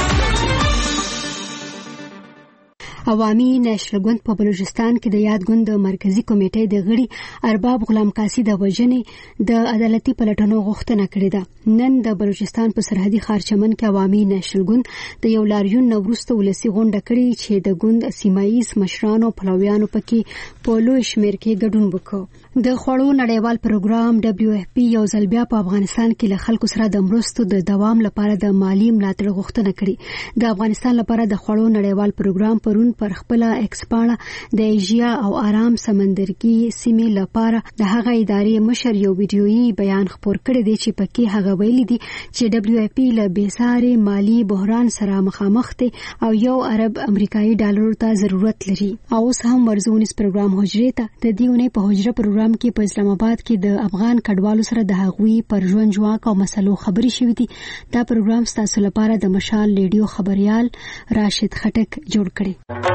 عوامي نېشنل ګوند په بلوچستان کې د یاد ګوند د مرکزی کمیټې د غړي ارباب غلام قاسی د وژنې د عدالتي پلټنو غوښتنه کړې ده. نن د بلوچستان په سرحدي ښار چمن کې عوامي نېشنل ګوند د یو لاریون وروسته ولسی غونډه کړې چې د ګوند سیمایي مشرانو پلویانو پکې په لوی شمېر کې ګډون وکړ. د خوړو نړیوال پروګرام WFP یو ځل بیا په افغانستان کې له خلکو سره د مرستو د دوام لپاره د مالی ملاتړ غوښتنه کړې. د افغانستان لپاره د خوړو نړیوال پروګرام پرون پر خپل ایکسپاړه د ایشیا او آرام سمندرګي سیمې لپاره د هغه ادارې مشر یو ویډیويي بیان خپور کړی دی چې پکې هغه ویلي دي چې WFP له بېساري مالی بحران سره مخامخ دي او یو ارب امریکایي ډالر ته ضرورت لري. او اوس هم ورزونیز پروګرام حجرې ته د دیونه په حجره پروګرام کې په اسلام آباد کې د افغان کډوالو سره د هغوی پر ژوند ژواک او مسلو خبري شوې دي. دا پروګرام ستاسو لپاره د مشال ریډیو خبريال راشد خټک جوړ کړي.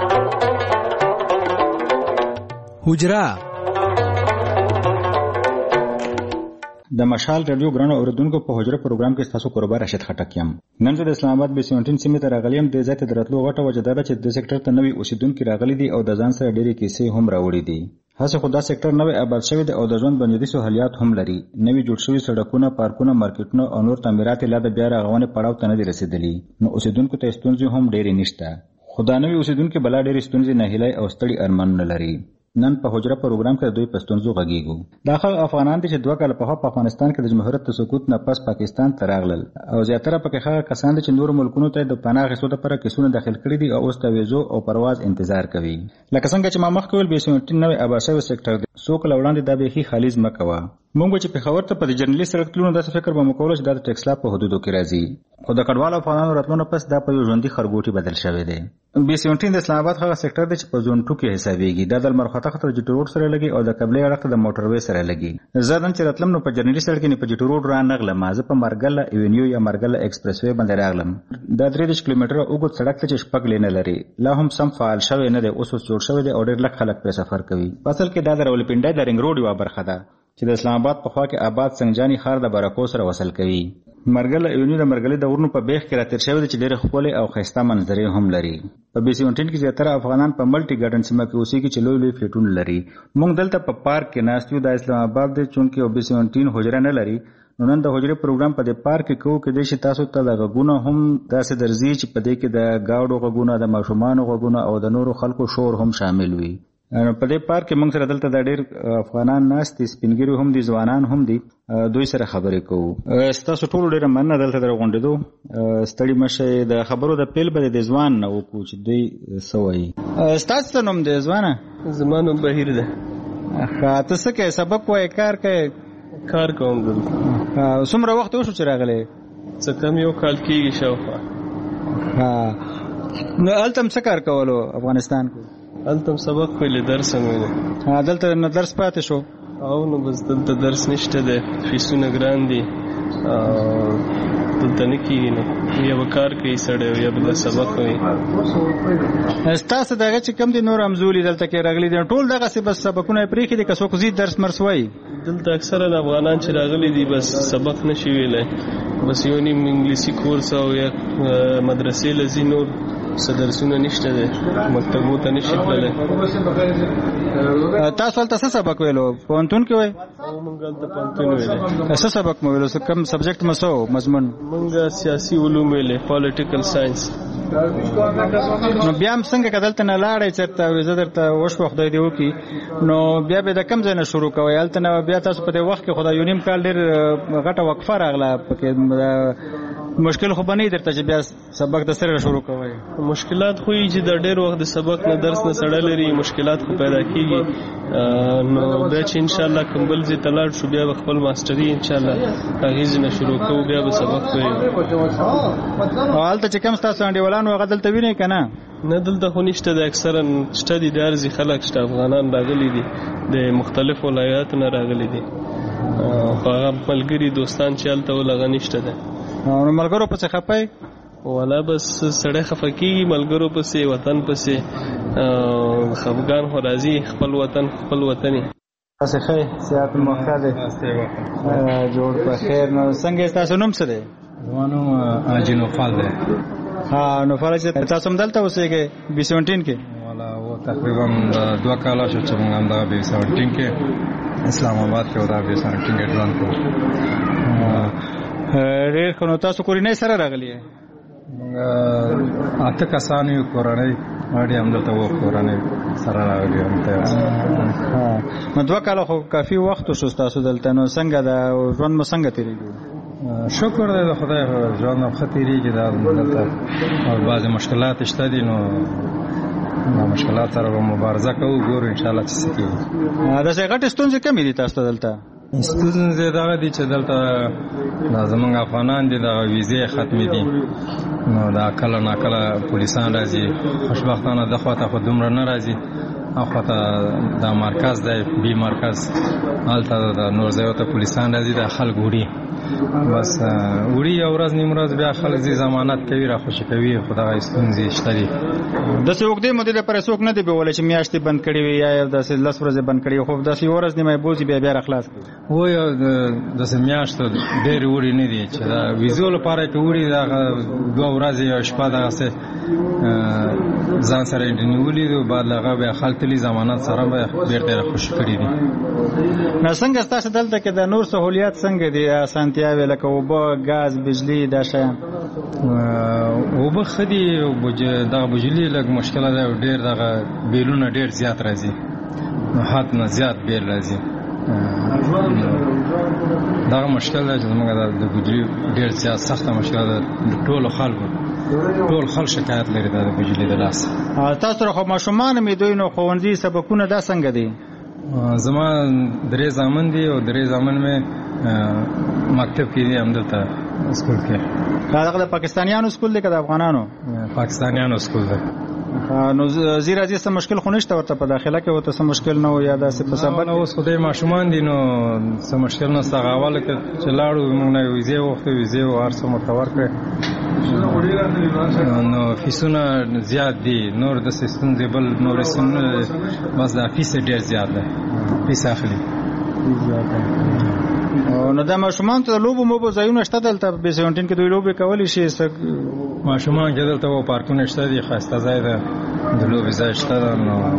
حجره د مشال رادیو ګرانو اوریدونکو په حجره پروګرام کې تاسو قربا راشد خټک یم. نن زه د اسلام آباد B17 سیمې ته راغلی یم. د ځای ته درتلو غټه وجه دا ده چې د سېکټر ته نوي اوسیدونکي راغلي دي او د ځان سره ډېرې کیسې هم راوړي دي. هڅه خو دا سېکټر نوی آباد شوی دی او د ژوند بنیادي سہولیات هم لري. نوي جوړ شوي سړکونه، پارکونه، مارکیټونه او نور تعمیرات لا د بیا رغونې پړاو ته نه دي رسیدلي. نو اوسیدونکو ته ستونزې هم ډېرې نشته. خو دا نوي اوسیدونکي بلا ډېرې ستونزې، ناهیلۍ او ستړي ارمانونه لري. نن په حجره پروګرام کې دوی پښتونزو غږیږو. دا خلک افغانان دي چې 2 کاله په افغانستان کې د جمهوریت د سقوط نه پس پاکستان ته راغلل او زیاتره پکې هغه کسان دي چې نور ملکونو ته د پناه غوښتلو لپاره کیسونه داخل کړي دي او اوس د ویزو او پرواز انتظار کوي. لکه څنګه چې ما مخکې ویل B17 نوې آباد سېکټر دی. څوک لوړاندې دا به هی خالص مکوه. مونږ چې په خبر ته په جرنالي سره تلونو د فکر به مکول چې د ټیکس لا په حدودو کې راځي. خو د کډوالو افغانانو راتلونو پس دا په یو ژوندۍ خرګوټي بدل شوی دی. B17 د اسلام آباد هغه سېکټر دی چې په زون 2 کې حسابيږي. دا د مرخته خطر جټ روډ سره لګي او د قبلې اړخ د موټروي سره لګي. زادن چې راتلم نو په جرنالي سره کې نه په جټ روډ را نغلم، ما په مرګله ایونیو یا مرګله ایکسپریس وې باندې راغلم. دا 3 کیلومتره اوږد سړک ته چې شپږ لینه لري، لا هم سم فعال شوی نه دی. اوس جوړ شوی دی او ډېر لږ خلک په سفر کوي. اصل کې دا د راولپنډۍ د رنګ روډ یو برخه ده چې د اسلام آباد په خوا کې آباد سنجاني ښار د برکو سره وصل کوي. مرګله ایونیو د مرګلې د ورونو په بیخ کې راتیر شوی دی چې ډېر ښکلي او ښایسته منظرې هم لري. په B17 کې زیاتره افغانان په ملټي ګارډن سیمه کې اوسېږي چې لوی لوی فلیټونه لري. موږ دلته په پارک کې ناست یو. د اسلام آباد دی چونکې B17 حجره نه لري. نو نن د حجرې پروګرام په دې پارک کې کوو کې د تاسو ته د غږونو هم داسې درځي چې په دې کې د گاډو غږونه، د ماشومانو غږونه او د نورو خلکو شور هم شامل وي. په دې پارک کې موږ سره دلته د ډېر افغانان ناست دي، سپینګیري هم دي، ځوانان هم دي. دوی سره خبرې کوو. ستاسو ټولو ډېره مننه دلته درغونډېدو. ستړي مشئ. د خبرو د پیل به د ځوان نه وکړو چې دوی څه وایي. ستاسو څه نوم دی ځوانه؟
زما نوم بهیر دی.
ته څه کوې؟ سبق وایې؟ کار کوې؟
کار کوم دلته.
څومره وخت وشو چې راغلی؟
څه کم 1 کال کېږي شاوخوا.
نو هلته هم څه کار کولو افغانستان کې؟
هلته سبق ویلې، درس هم ویلې.
دلته نو درس پاتې شو؟
او نو بس دلته درس نشته دی، فیسونه ګران دي، دلته نه کېږي. نو یا به کار کوي سړی یا به سبق کوي.
ستاسو دغه چې کوم دي نور همزولي دلته کې راغلي دي ټول دغسې بس سبقونه یې پرېښي دي که څوک ځي درس مرس وایي؟
دلته اکثره افغانان چې راغلي دي بس سبق نشي ویلی، بس یو نیم انګلیسي کورس او یا مدرسې له ځي، نور څه درسونه نشته دی، مکتبو ته نشي تللی.
تاسو هلته څه سبق ویلو؟ پوهنتون کې وایي؟
موږ هلته پوهنتون ویلی.
څه سبق مو ویلو؟ کوم سبجیکټ مو څه و مضمون؟
موږ سیاسي علوم ویلی، پالیټیکل ساینس.
نو بیا هم څنګه که دلته نه لاړئ چېرته ویزه درته وشوه خدای دې وکړي، نو بیا به د کوم ځای نه شروع کوئ؟ هلته نه بیا تاسو په دې وخت کې خو دا یو نیم کال ډېر غټه وقفه راغله پکې، مشکل خو بنې درته چې بیا سبق د سره شروع کوي؟
مشکلات خو چې د ډېر وخت د سبق نه درس نه سره لري مشکلات خو پیدا کیږي نو بیا چې ان شاء الله کمبل زی تلاړ شو بیا خپل ماستری ان شاء الله هغه نه شروع کوو بیا به سبق کوي.
او حالت چې کوم تاسو انډیوالانو هغه دلته ویني کنه؟
نه دلته خو نشته د اکثرا شته دي د ارزي خلک شته افغانان راغلي دي د مختلفو ولایاتو نه راغلي دي هغه ملګری دوستان چې هلته ولغه نشته ده.
نو ملګرو پسې خپای
ولا بس سړی خفه کېږي ملګرو پسې وطن پسې خفګان خو راځي خپل وطن
تاسو ښه صحت مو ښه دی جوړ په خیر. نو څنګه ستاسو نوم څه دی؟
زما نوم حاجي نوفل دی.
نوفل چې تاسو هم دلته اوسېږئ B17 کې؟
والا و تقریبا 2 کاله شو چې موږ هم دغه B17 کې اسلام آباد کې دا B17 کې ژوند کوو.
ډېر ښه. نو تاسو کورنۍ سره راغلي یې؟
موږ 8 کسان یو کورنۍ اړې هم دلته وو کورنۍ سره راغلي هم ته.
نو 2 کاله خو کافي وخت شو تاسو دلته. نو څنګه دا ژوند مو څنګه تېرېږي؟
شکر دی د خدای ژوند هم ښه تېرېږي دا دلته او بعضې مشکلات شته دي نو دا مشکلات سره به مبارزه کوو ګورو انشاءالله چې څه کېږي.
داسې غټې ستونزې کمې دي تاسو ته دلته؟
ستونزې دغه دي چې دلته دا زمونږ افغانان دي دغه ویزې ختمې دي نو دا کله ناکله پولیسان راځي خوشبختانه د خواته خو دومره نه راځي او خواته دا مرکز دی بي مرکز هلته د نور ځایو ته پولیسان راځي دا خلک وړي بس وړي یو ورځ نیم ورځ بیا خلک ځي ضمانت کوي راخوشي کوي خو دغه ستونزې شته دي.
داسې اوږدې مودې لپاره څوک نه دی بیولی چې میاشتې بند کړي وي یا داسې 10 ورځې بند کړي خو داسې یو ورځ نیمه یې بوځي بیا راخلاص کړي
وایي داسې میاشتو ډېرې وړي نه دي چې دا ویزو لپاره که وړي دغه 2 ورځې یا شپه دغسې ځان سره یې نیولي دي بعد له هغه بیا خلک تلي ضمانت سره به بېرته یې راخوشي کړي دي.
نو څنګه ستاسو دلته کې د نور سهولیات څنګه دي اسانتیاوې لکه اوبه ګاز بجلي دا شیان؟
اوبه ښه دي دغه بجلي لږ مشکله ده ډېر دغه بیلونه ډېر زیات راځي حد نه زیات بیل راځي دغه مشکل ده چې زموږ د بجلي ډېر زیات سخته مشکله ده ټولو خلکو ټول خلک شکایت لري د بجلي د لاسه.
تاسو سره خو ماشومان مې دوی نو ښوونځي سبقونه دا څنګه دي؟
زما 3 زامن دي او 3 زامن مې مکتب کې دي همدلته سکول کې.
دا د پاکستانیانو سکول دی که د افغانانو؟
پاکستانیانو سکول دی.
نو زی راځي څه مشکل خو نشته ورته په داخله کې ورته څه مشکل نه و یا داسې په سبق؟
اوس خو دوی ماشومان دي نو څه مشکل نشته. هغه اوله کې چې لاړو موږ نه ویزې وغوښتې ویزې او هر څه ورته ورکړې نو فیسونه زیات دي نور داسې ستونزې بل نورې ستونزې بس دا فیس ډېر زیات دی فیس اخلي.
نو دا ماشومان ته د لوبو موبو ځایونه شته دلته B17 کې دوی لوبې کولی شي؟
ماشومان کې دلته و پارکونه شته دي ښایسته ځای ده د لوبې ځای شته ده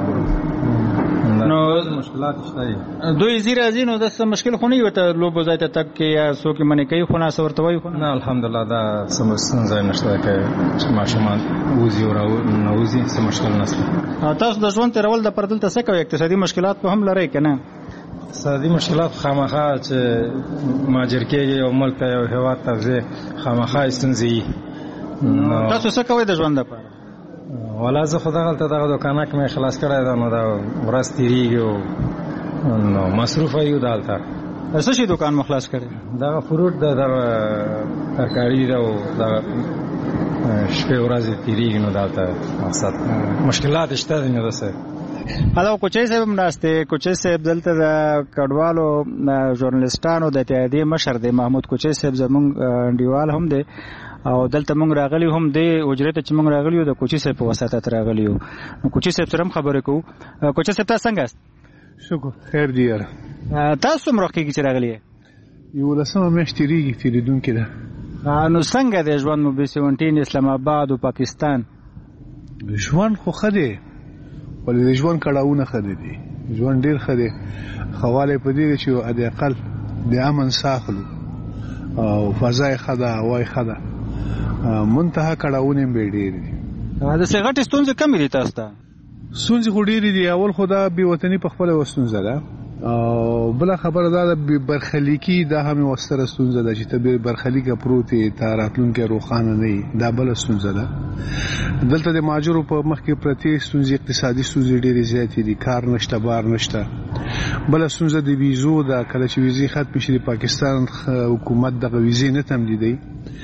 نو مشکلات شته دي.
دوی ځي راځي نو داسې مشکل خو نه وي ورته لوبو ځای ته تګ کې یا څوک یې منې کوي خو نه څه ورته وایي خو
نه الحمدلله دا څه ستونزه نشته که ماشومان وځي او راوځي څه مشکل نشته.
تاسو د ژوند تېرول دپاره دلته څه کوئ؟ اقتصادي مشکلات به هم لرئ که نه؟
اقتصادي مشکلات خامخا چې مهاجر کېږي یو ملک ته یو هېواد ته ځې خامخا ستونزې وي.
تاسو څه کوئ د ژوند دپاره؟
والا زه خو دغلته دغه دوکانه کې مې خلاص کړی ده نو دا ورځ تېرېږي نو مصروفه یو دلته.
څه شي دوکان مو خلاص کړی؟
دغه فروټ ده دغه ترکاري ده او دغه شپې ورځې تېرېږي نو دلته مقصد مشکلات شته دي نو داسې.
هلو کوچی صاحب هم ناست دی. کوچی صاحب دلته د کډوالو ژورنالستانو د اتحادیې مشر دی محمود کوچی صاحب زموږ انډیوال هم دی او دلته موږ راغلي هم دی حجرې ته چې موږ راغلي یو د کوچی صاحب په وساطت راغلي یو. نو کوچی صاحب سره هم خبرې کوو. کوچی صاحب تاسو څنګه یاست؟
شکر خیر دی یاره.
تاسو څومره وخت کېږي چې راغلي یې؟
11 میاشت تېرېږي تېرېدونکې ده.
نو څنګه دی ژوند مو B17 اسلام آباد او پاکستان؟
ژوند خو ښه دی ولې د ژوند کړاوونه ښه دي ژوند ډېر ښه دی. خواله په دې چې د اقل د امن ساخلو او فضا یې ښه ده هوا یې ښه ده منتها کړاوونه یې ډېر دي.
داسې غټې ستونزې کمې دي تاسو ته؟
ستونزې خو ډېرې دي. اول خو دا بې وطني په خپله یوه ستونزه ده او بل خبره دا برخلیکی دا هم وستره ستونزه ده چې ته برخلیکه پروتي تاراتلونکو روخانه نه دا بل ستونزه ده. دلته د ماجرو په مخ کې پرتی ستونزې اقتصادي ستونزې ډېرې زیاتې دي، کار نشته، بار نشته. بل ستونزه د ویزو ده، کله چې ویزې ختم شي د پاکستان حکومت دغه ویزې نه تمدیدوي.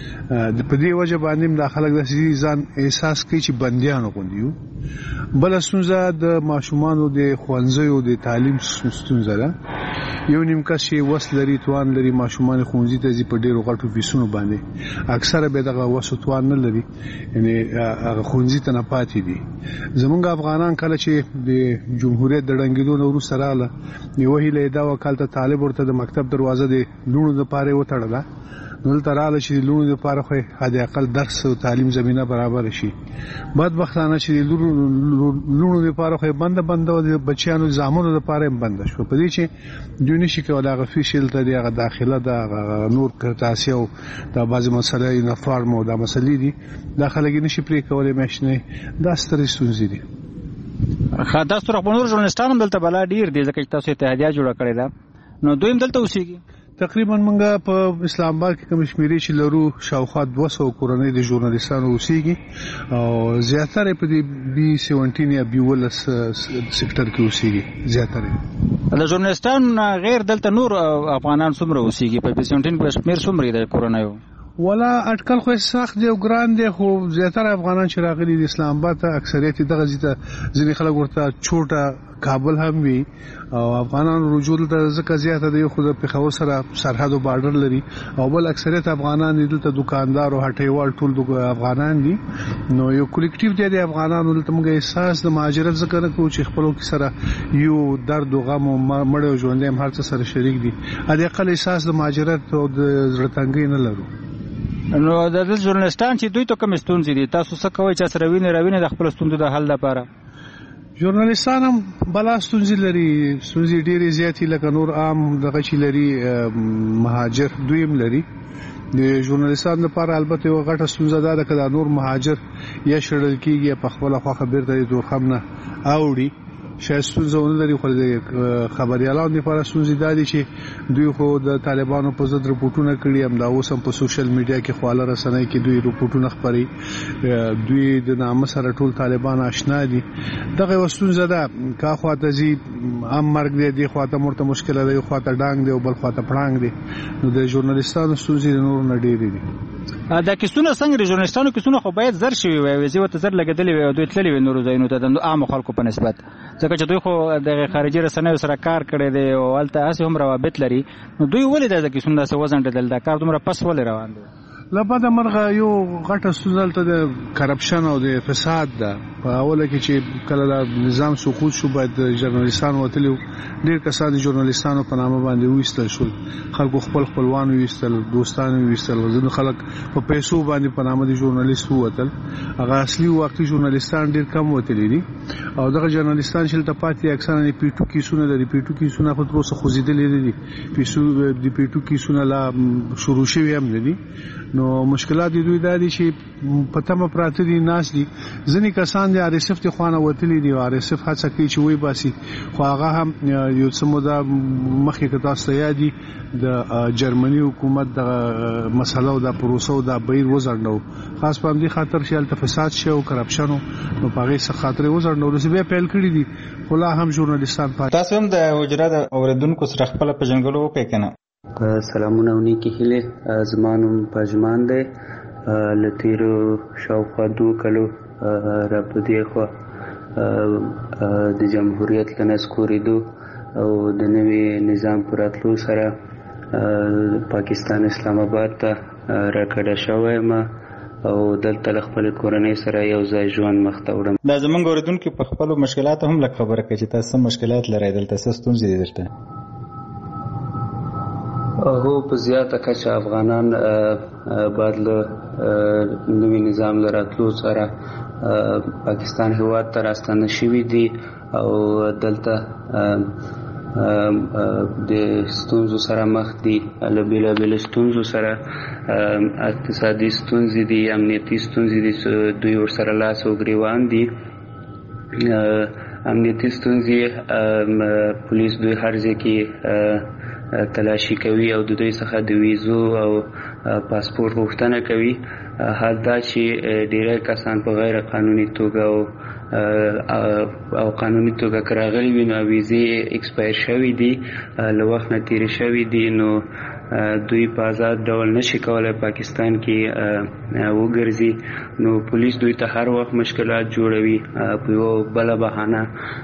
په دې وجه باندې د خلک د ځان احساس کوي چې بنديانو غوندي یو. بل ستونزه د ماشومانو د خوانځیو د تعلیم ستونزه ده. یو نیم کس چې وس لري توان لري ماشومان خوانځي ته ځي په ډیرو غټو فیسونو باندې، اکثره به دغه وس توان نه لري، یعنی هغه خوانځي ته نه پاتې دي. زمونږ افغانان کله چې د جمهوریت د ډنګېدو نه وروسته راغله یو هیله دا وکالت طالب ورته د مکتب دروازه د لونو لپاره وتړله، نو تراله چې لونو لپاره خو هدا اقل درس او تعلیم زمينه برابر شي. بدبختانه چې لونو لپاره خو بند او بچیانو زامنو لپاره بند شو. په دې چې دونی شي کولای غفیشل ته دغه داخله د نور کرتاسي او د بعض مسله یونیفارم او د مسلې دي داخله کې نشي پرې کولای ماشنه دا ستري ستونزې دي.
خاص تر خپل نور ژورنالستانو دلته بلا ډیر دي ځکه چې تاسو اتحادیه جوړه کړې ده، نو دویم دلته اوسېږي.
تقریبا موږ په اسلام آباد کې کوم شمیرې چې لرو شاوخوا 200 کورنۍ د ژورنالستانو اوسېږي او زیاتره په دې B17 یا B18 سېکټر کې اوسېږي. زیاتره
د ژورنالستانو غیر دلته نور افغانان څومره اوسېږي په B17 کې شمیر څومره د کورنۍ
ولا اټکل خو سخت دی او ګران دی، خو زیاتره افغانان چې راغلي د اسلام آباد ته اکثریت دغه ځینې خلک ورته چوټه کابل هم وي او افغانان رجوع ته ځکه زیاته دی خو د پېښور سره سرحد او بارډر لري او بل اکثریت افغانان دلته دکاندار او هټیوال ټول افغانان دي. نو یو کلیکټیو دی د افغانانو دلته موږ احساس د مهاجرت ذکر کوو چې خپلو کې سره یو درد او غم او مړ او ژوند هم هر څه سره شریک دي. ا دې اقل احساس د مهاجرت او د زړتنګي نه لرو.
نو د ژورنالستان چې دوی ته کوم ستونزې دي تاسو څه کوئ چې سره ویني د خپل ستونزو د حل لپاره؟
ژورنالستان هم بلا ستونزې لري، ستونزې ډېرې زیاتې لکه نور عام دغه چې لري مهاجر دویم لري. د ژورنالستان لپاره البته یو غټه ستونزه ده چې د نور مهاجر یا شړل کېږي په خپل خواخه بیرته د دورخم نه اوړي شاید ستونزه ونه لري، خو د خبريالانو لپاره ستونزې دا دي چې دوی خو د طالبانو په ضد رپورټونه کړي هم دا اوس هم په سوشل میډیا کې خواله رسنۍ کې دوی رپورټونه خپري، دوی د نام سره ټول طالبان آشنا دي. دغه ستونزه ده کا خواته زی ام مرګ دی خواته مرته مشکل دی، خواته ډانګ دی او بل خواته پړانګ دی. نو د ژورنالستانو ستونزې نور نه ډېرې دي.
دا کیسونه څنګه د ژورنالستانو کیسونه خو باید زر شوي وي، زه وته زر لګیدلې وي او دوی تللي وي نور ځایونو ته د عام خلکو په نسبت، ځکه چې دوی خو د خارجي رسنیو سره کار کړی دی او هلته هسې هم روابط لري. نو دوی ولې دا کیسونه داسې وځنډېدل؟ دا کار دومره پس ولې روان دی؟
لبدا مرغه یو غټه ستونزه ته د کرپشن او د فساد ده. په اوله کې چې کله د نظام سقوط شو باید ژورنالستان وتلو، ډېر کسان د ژورنالستانو په نامه باندې وېستل شول، خلکو خپلوان وېستل، دوستان وېستل، ځینې خلک په پیسو باندې په نامه د ژورنالیست ووتل. هغه اصلي واقعي ژورنالستان ډېر کم وتلي دي او دغه ژورنالستان چې تل پاتې اکثرا پیټو کیسونه لري. پیټو کیسونه خو تر اوسه خوځېدلې دي، پیټو کیسونه لا شروع شوي هم نه دي. نو مشکلات دوی دا دي چې په تمه پراته دي ناس دي. ځینې کسان د RSF ته خوانه وتلي دي، RSF هڅه کوي چې وای باسي، خو هغه هم یو څه موده مخکې که تاسو ته یادي د جرمني حکومت د مسله او د پروسه او د بهیر وزړنو، خاص په دې خاطر چې الته فساد شي او کرپشن نو په هغه څه خاطر وزړنو لسه به پیل کړی دي. خو لا هم ژورنالستان پاتې.
تاسو هم د حجره د اوریدونکو سره خپل پیژنګلو وکړئ کنه.
سلامونه او نیکی هیله. زمانم پژمان دی لتیرو شاوخوا 2 کلو را پدې خو د جمهوریت لنس کوریدو او د نوي نظام پراتلو سره پاکستان اسلام آباد ته راکړه شوی ما او دلته خپل کورنۍ سره یو ځای ژوند مخ ته وړم.
دا زمونږ اوریدونکو په خپل مشکلات هم لږ خبره کوي چې تاسو مشکلات لرئ دلته څه ستونزې دي درته؟
هو په زیاته کچه افغانان بعد له نوي نظام لراتلو سره پاکستان هیواد ته راستانه شوي دي او دلته د ستونزو سره مخ دي، له بیلابیلو ستونزو سره، اقتصادي ستونزې دي، امنیتي ستونزې دي، دوی ورسره لاس او ګریوان دي. امنیتي ستونزې پولیس دوی هر ځای کې تلاشي کوي او د دوی څخه د ویزو او پاسپورت غوښتنه کوي. حال دا چې ډیری کسان په غیر قانوني توګه او قانوني توګه راغلي وي نو ویزې ایکسپایر شوي دي، له وخت نه تېرې شوي دي، نو دوی په آزاد ډول نشي کولای پاکستان کې وګرځي. نو پولیس دوی ته هر وخت مشکلات جوړوي، په یو بله بهانه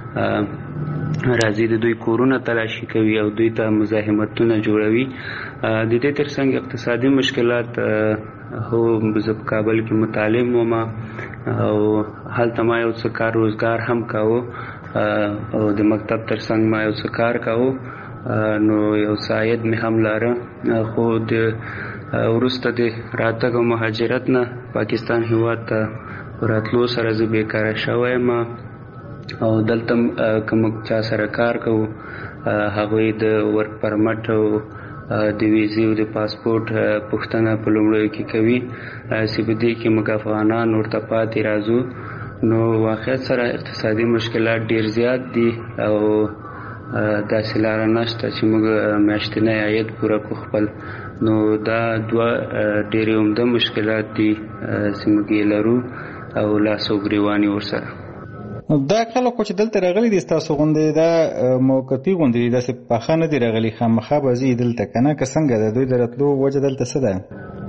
راځي د دوی کورونه تلاشي کوي او دوی ته مزاحمتونه جوړوي. د دې ترڅنګ اقتصادي مشکلات هو زه په کابل کې متعلم وم او هلته ما یو څه کار روزګار هم کاوه او د مکتب ترڅنګ ما یو څه کار کاوه، نو یو عاید مې هم لاره. خو د وروسته د راتګ او مهاجرت نه پاکستان هېواد ته راتلو سره زه بیکاره شوی یم او دلته که موږ چا سره کار کوو هغوی د ورک پرمټ او د ویزې او د پاسپورت پوښتنه په لومړیو کې کوي، چې په دې کې موږ افغانان ورته پاتې راځو. نو واقعیت سره اقتصادي مشکلات ډیر زیات دي او داسې لاره نشته چې موږ میاشتنی عاید پوره کړو خپل. نو دا دوه ډېرې عمده مشکلات دي چې موږ یې لرو او لاس او ګریوان یې ورسره.
دا خلک چې دلته راغلي دي ستاسو غوندې دا موقتي غوندې دي، داسې پاخه نه دي راغلي، خامخا به ځي دلته که نه، که څنګه د دوی د راتلو وجه دلته څه ده؟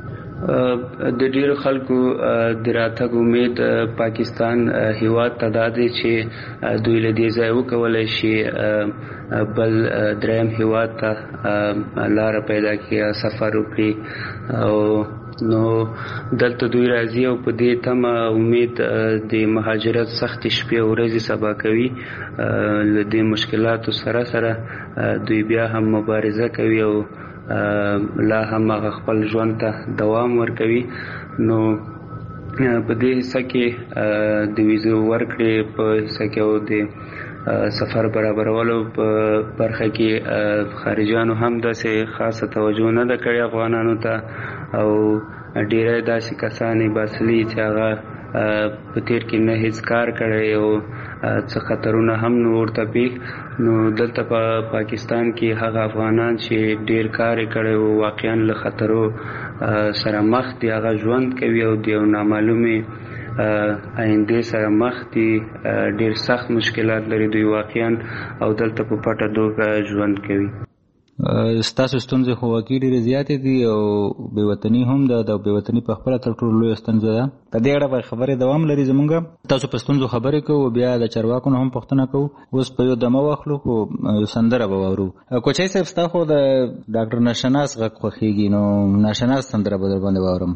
د ډیرو خلکو د راتګ امید پاکستان هیواد ته دا دی چې دوی له دې ځای وکولی شي بل دریم هیواد ته لاره پیدا کړي، سفر وکړي او نو دلته دوی راځي او په دې تمه امید د مهاجرت سختې شپې او ورځې سبا کوي. له دې مشکلاتو سره سره دوی بیا هم مبارزه کوي او لا هم هغه خپل ژوند ته دوام ورکوي. نو په دې حصه کې د ویزو ورکړې په حصه کې او د سفر برابرولو په برخه کې خارجانو هم داسې خاصه توجه نه ده کړې افغانانو ته او ډیری داسې کسانې باسلي چې هغه په تیر کې نه هیڅ کار کړی او څه خطرونه هم نه ورته پیښ. نو دلته په پاکستان کې هغه افغانان چې ډیر کار یې کړی او واقعا له خطرو سره مخ دي، هغه ژوند کوي او د یو نامعلومې آینده سره مخ دي، ډیر سخت مشکلات لري دوی واقعا او دلته په پټه توګه ژوند کوي.
ستاسو ستونزې خو واقعي ډېرې زیاتې دي او بېوطني هم ده، د بېوطني په خپله تر ټولو لویه ستونزه ده. په دې اړه به خبرې دوام لري زموږ. تاسو په ستونزو خبرې کوو، بیا د چارواکو نه هم پوښتنه کوو. اوس په یو دمه واخلو خو یو سندره به واورو. کوچی صاحب ستا خو د ډاکټر ناشناس غږ خوښېږي، نو ناشناس سندره به در باندې واورم.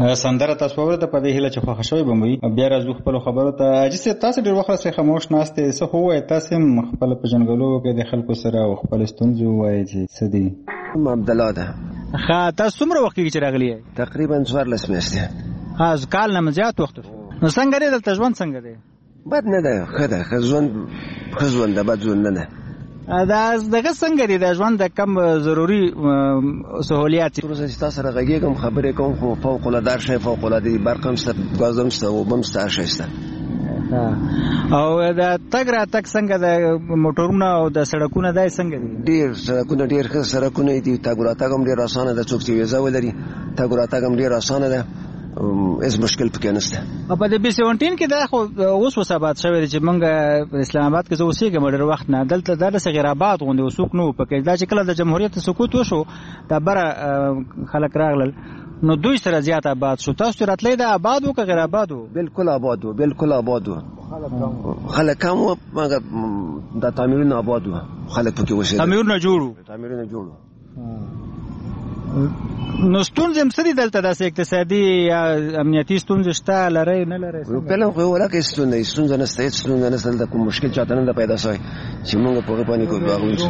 سندره تاسو ورته په دې هله چې خوښ شوی بموي بیا راځو خپل خبرو ته چې تاسو ډیر وخت سره خاموش ناشته څه هو تاسو خپل په جنګلو کې د خلکو سره او خپل ستونزې وایي چې سدي
عبدالله ده
ها تاسو څومره وخت کې راغلی
تقریبا 14 میاشتې
ها ځکال نه زیات وخت نو څنګه دی دلته ژوند څنګه دی
بد نه ده خدای ژوند ده بد ژوند نه
دا دغه څنګه دی د ژوند د کم ضروری سہولیات
پروسه تاسو سره غږیږم خبرې کوم خو فوق العاده شی فوق العاده برقم ست غازم ست او بم ست شایسته
او دا تګ را تک څنګه د موټرونو او د سړکونو دای څنګه دي
ډیر سړکونه ډیر ښه سړکونه دي تګ را تګ هم ډیر اسانه ده څوک چې ویزا ولري تګ را تګ هم ډیر اسانه ده اس مشکل پکې نشته
په دې بي 17 کې دا خو اوس وسابات شوی چې موږ په اسلام آباد کې زه اوسېږم ډېر وخت نه دلته د صغیرآباد غونډه وسوک نو پکې دا چې کله د جمهوریت سقوط وشو دا بره خلک راغلل نو دوی سره زیات آباد شو تاسو راتلې دا آباد وو که غیر آباد وو
بالکل آباد وو خلک هم مګر د تعمیرونو آباد وو خلک پکې وشه
تعمیرونه جوړو نو ستونزې هم سړي دلته داسې اقتصادي یا امنیتي ستونزې شته لري نه لري
کله خو ولکه ستونزه نشته هیڅ ستونزه نشته د کوم مشکل چاته نه پیدا شوی چې موږ په غوښنه کوو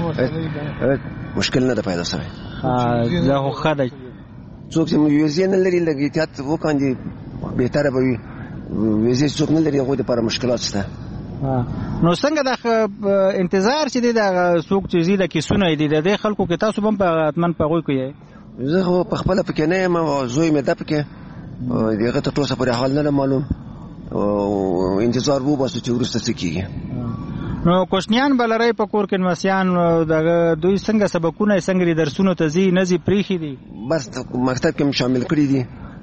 مشکل نه پیدا شوی
دا خو خدای
څوک چې ویزې نه لري لګي احتیاط وکړي بهتره به وي ویزې څوک نه لري هغه لپاره مشکلات شته
نو څنګه د انتظار چې د څوک چې زیاده کیسونه دي د خلکو کې تاسو هم په اتمن په غوي کوي
زه خو په خپل پکې نه یم او زوی مې د پکې دغه ته ټوسه پر حال نه معلوم او انتظار وو بس چې ورسته سکیږي
نو کوشنیان بلری په کور کې نوسیان دغه دوی څنګه سبقونه څنګه درسونه ته زی نزي پریخي دي
بس مکتب کې شامل کړی دي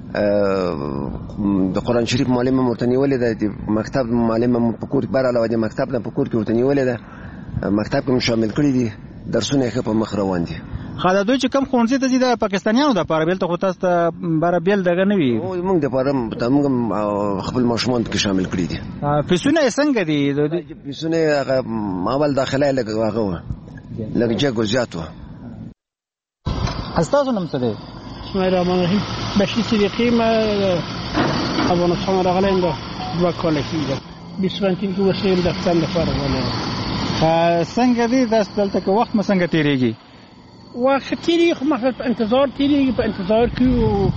د قران شریف معلم مرتنی ولې د مکتب معلم په کور کې بار علاوه د مکتب نه په کور کې ورتنی ولې د مکتب کې شامل کړی دي درسونه یې په مخ روان دي
خاله دوی چې کم خونځي ته دي د پاکستانیانو د لپاره بیل ته خو تاسو ته بار بیل دغه نه وي
او موږ د لپاره موږ خپل ماشومان کې شامل کړی دي
فیسونه څنګه دي
فیسونه اول داخله لګه جګو زیاتو
استاسو نم څه دی
بسم الله الرحمن الرحیم بشیر صدیقی ما افغانستان راغلم دا 2 کال کېږي 20 کې وسیم د افغان لپاره ولاله
څنګه دي تاسو دلته کې وخت څنګه تیریږي
وخت تیریږي خو مثلا په انتظار تیریږي په انتظار کې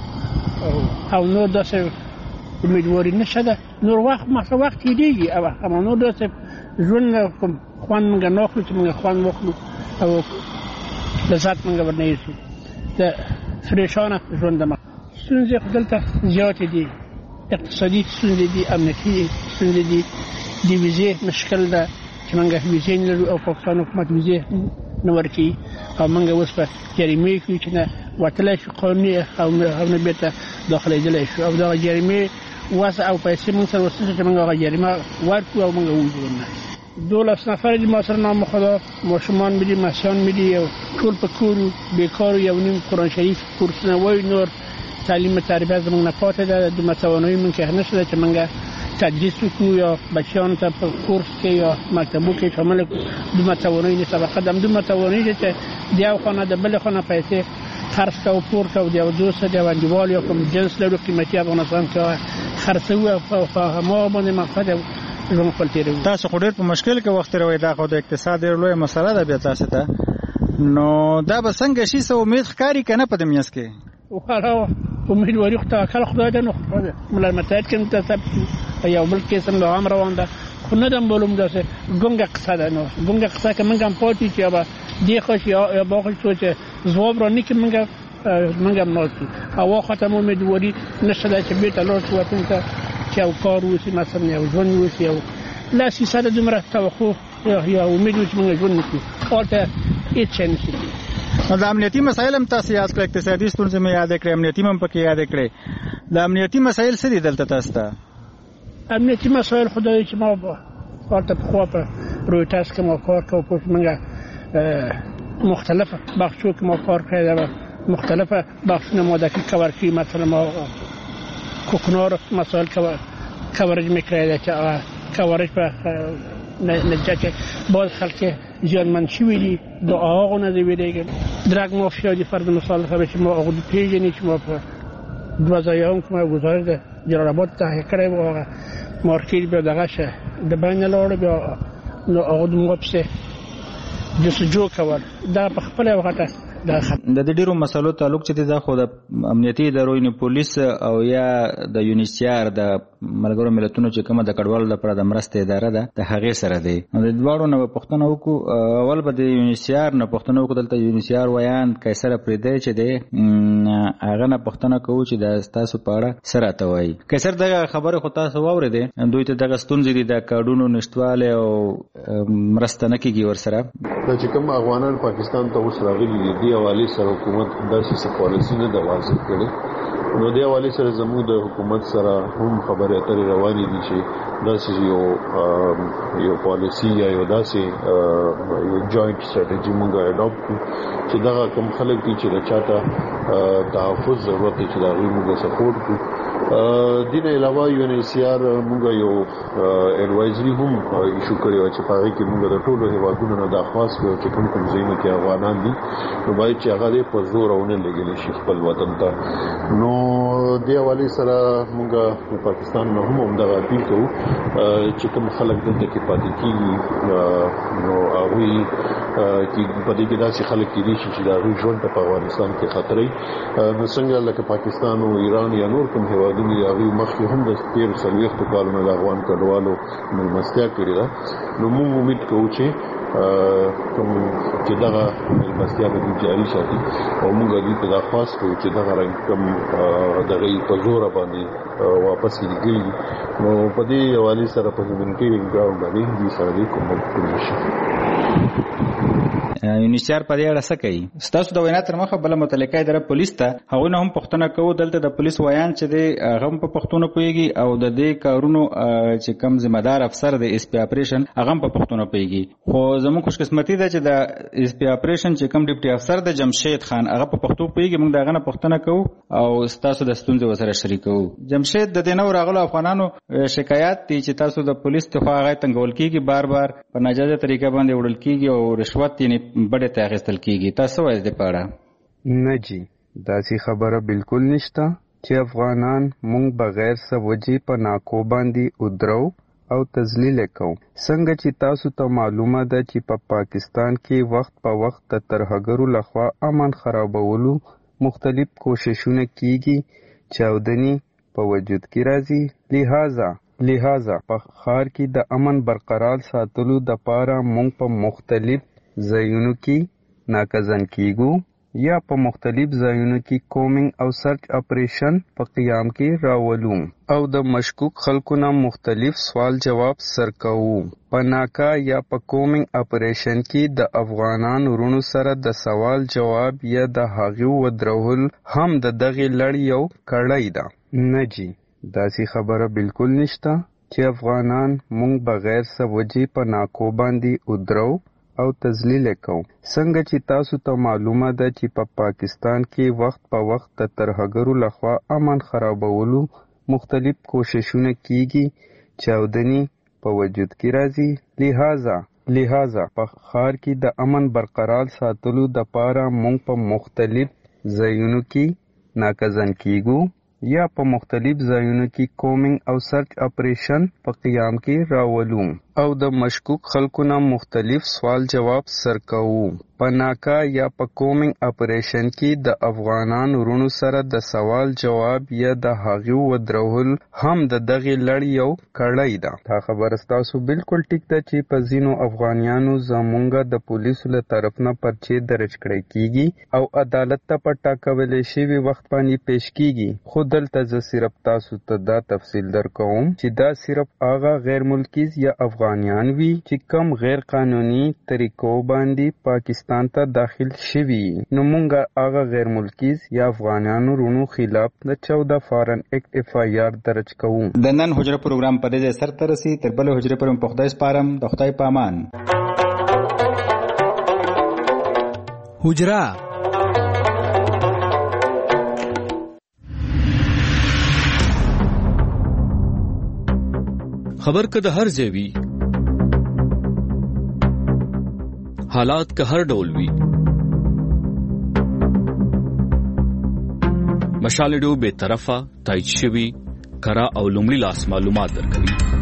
او نو داسې امیدواري نشته ده نور وخت مثلا وخت تیریږي او نو داسې ژوند کوم خوان موږ نه اخلو چې موږ خوان واخلو او لذت موږ ورنه یې د فریشانه ژوند ما ستونزې خو دلته زیاتې دي اقتصادي ستونزې دي امنیتي ستونزې دي د ویزې مشکل ده چې موږ ویزې نه لرو او پاکستان حکومت ویزې نه ورکوي او موږ اوس په جریمې کې چې نه وتلی شو قانوني او نه بیرته داخلېدلی شو او دغه جریمې وضع او پیسې موږ سره وسته چې موږ هغه جریمه ورکړو او موږ ووځو 12 نفر دي ما سره نام خدا ماشومان مې دي مسیان مې دي او ټول په کور بیکار یو نیم قرآن شریف کورس نه وای نور تعلیم تربیت زموږ نه پاتې ده د متوانایي موږ کې نشته چې موږ تدریس وکړو یا بچیان ته په کورس کې یا مکتبو کې شامل کړو د متوانایي نه سبقه د متوانایي چې د یو خانه د بل خانه پیسې خرڅ او پور کو د یو دوست د وندیوال یا کوم جنس لرو قیمتي افغانستان کې خرڅو او ما باندې مقصد
تاسو خو ډېر په مشکل کې وخت روي دا خو د اقتصاد ډېر لوی مسله ده بیا تاسو ته نو دا به څنګه شي سو امید ښکاری کنه په دې میاس کې
وخاله امیدواري خو توکل خدای ته نو ملل متحد کې متثبت یو بل کې سم عام روان ده خو نه دم بولم داسه ګونګه قصه نو ګونګه قصه کې منګم پاتې چې ابا دی خوش یا با خوش سوچ زواب را نه کې منګم نوتی او ختم امیدواري نشته چې بیت الله سبحانه ته چې او کار وسی مثلا یو ژوند وسی او لا سیساده دمره توقع یا امید چې موږ ژوند وکړو اولته هیڅ نشي
د امنیتي مسایل هم تاسو یاد کړئ اقتصادي ستونزې مې یاد کړې امنیتي هم پکې یاد کړې د امنیتي مسایل څه دي دلته تاسو ته
امنیتي مسایل خدای چې ما ورته په خوا په رویټاس کې ما کار کوم په موږ مختلفه بخشو کې ما کار کړی مختلفه بخشونه ما د کور کې مثلا ما کوکنار مسائل کورج میکرده که کورج به نتیجه که باز خلک زیانمند شوی دي د آقا نه دی ویریږي درګ مافیا دي فرض مثال خبره چې ما آقا پیژنې چې ما په دوه ځایونه کومه گزارش ده جلال آباد ته کړی و مارکیټ بیا دغه شه د باندې لاړ بیا نو هغه دوه پسې جستجو کول دا په خپل وخت
د دې ډیرو مسلو تعلق چې دا خو د امنیتي ادارو نه پولیس او یا د یونیسیار د ملګرو ملتونو چې کومه د کډوالو لپاره د مرستې اداره ده د هغې سره دی. د دواړو نه پوښتنه وکړو، اول به د یونیسیار نه پوښتنه وکړو. دلته یونیسیار ویان قیصر پریدی چې دی هغه نه پوښتنه کوو چې د تاسو په اړه څه راته وایي. قیصر دغه خبرې خو تاسو واورېدې، دوی ته دغه ستونزې دي د کارډونو نشتوالی او مرسته نه کېږي ورسره.
دا چې کوم افغانان پاکستان ته اوس راغلي دي دې حوالې سره حکومت داسې څه پالیسي نه ده واضح کړې، نو دې حوالې سره زموږ د حکومت سره هم خبرې اترې روانې دي چې داسې یو پالیسي یا یو داسې یو جوائنټ سټریټجي موږ اډاپټ کړو چې دغه کوم خلک دي چې د چاته تحفظ ضرورت دی چې د هغوی موږ سپورټ کړو. دې نه علاوه یونیسیار موږ یو ایڈوایزري هم ایشو کړې وه چې په هغې کې موږ د ټولو هېوادونو نه درخواست کړی چې کوم کوم ځایونو کې افغانان دي نو باید چې هغه دې په زور ونه لېږلی شي خپل وطن ته. نو دې حوالې سره موږ د پاکستان نه هم همدغه اپیل کوو چې کوم خلک دلته کې پاتې کېږي نو هغوی په دې کې داسې خلک کېدای شي چې د هغوی ژوند ته په افغانستان کې خطرې نو څنګه لکه پاکستان او ایران یا نور کوم هېوادونه دي هغوی مخکې هم د 13-40 کالونو د افغان کډوالو مېلمستیا کړې ده. نو موږ امید کوو چې کوم چې دغه مېلمستیا به دوی جاري ساتي او موږ دوی ته درخواست کوو چې دغه رنګ کوم دغه په زوره باندې واپس لېږلي نو په دې حوالې سره په هیومنیټیرین ګراوند باندې دوی سره دې کومک وکړل شي.
یونیسیار په دې اړه څه کوي؟ ستاسو د وینا تر مخه بله متعلقه اداره پولیس ته هغوی نه هم پوښتنه کوو. دلته د پولیس ویان چې دی هغه هم په پښتو نه پوهېږي او د دې کارونو چې کوم ذمهدار افسر دی اس پی اپریشن هغه هم په پښتو نه پوهېږي. خو زموږ خوشقسمتي ده چې د اس پی اپریشن چې کوم ډیپټي افسر د جمشید خان هغه په پښتو پوهېږي. موږ د هغه نه پوښتنه کوو او ستاسو د ستونزې ورسره شریکوو. جمشید، د دې نوو راغلو افغانانو شکایات دي چې تاسو د پولیس لخوا هغه تنګول کېږي، بار بار په ناجایزه طریقه باندې وړل کېږي او رشوت یې بډې ته اخیستل کېږي. تاسو وایئ دې په اړه؟
نه جی، داسې خبره بالکل نشته چې افغانان مونږ بغیر څه وجې په ناکو باندې ودرو او تذلیل کوو. څنګه چې تاسو ته معلومه ده چې په پاکستان کې وخت په وخت د ترهګرو لخوا امن خرابولو مختلف کوششونه کیږي، چاودنې په وجود کې راځي. لہذا په ښار کې د امن برقرار ساتلو دپاره مونږ په مختلف ځایونو کې ناکزن کیږو یا په مختلف ځایونو کې کومینګ او سرچ اپریشن په قیام کې راولو او د مشکوک خلکو نه مختلف سوال جواب سر کوو. په ناکا یا په کومینګ اپریشن کې د افغانان ورونو سره د سوال جواب یا د هغې ودرول هم د دغې لړ یو کړۍ ده. نه جی، داسې خبره بالکل نشته چې افغانان مونږ بغیر څه وجې په ناکو باندې ودرو او تذلیل کوو. څنګه چې تاسو ته معلومه ده چې په پاکستان کې وخت په وخت د ترهګرو لخوا امن خرابولو مختلف کوششونه کیږي، چاودنې په وجود کې راځي. لہذا په ښار کې د امن برقرار ساتلو دپاره مونږ په مختلف ځایونو کې ناکزن کیږو یا په مختلف ځایونو کې کومینګ او سرچ اپریشن په قیام کې راولو او د مشکوک خلکو نه مختلف سوال جواب سر کوو. په ناکا یا په کومینګ اپریشن کې د افغانان ورونو سره د سوال جواب یا د هغې ودرول هم د دغې لړ یو کړۍ ده. دا خبره ستاسو بالکل ټیک ده چې په ځینو افغانیانو زمونږ د پولیسو له طرف نه پرچې درج کړی کیږي او عدالت ته په ټاکلی شوي وخت باندې پیش کیږي. خو دلته زه صرف تاسو ته دا تفصیل درکوم چې دا صرف هغه غیر ملکیز یا افغانیان وي چې کم غیر قانوني طریقو باندې پاکستان ته داخل شوي. نو مونږ هغه غیر ملکیز یا افغانانو رونو خلاف د 14 فارن اکټ FIR درج کوو.
د نن حجره پروګرام په دې سر ته رسي. تر بل حجره پر په خدای سپارم. د خدای په امان.
حجره
خبر که د هر ځای وي، حالات که هر ډول وي، مشال ډیو به طرفه تایید شوی کرا او لومړی لاس معلومات درکوي.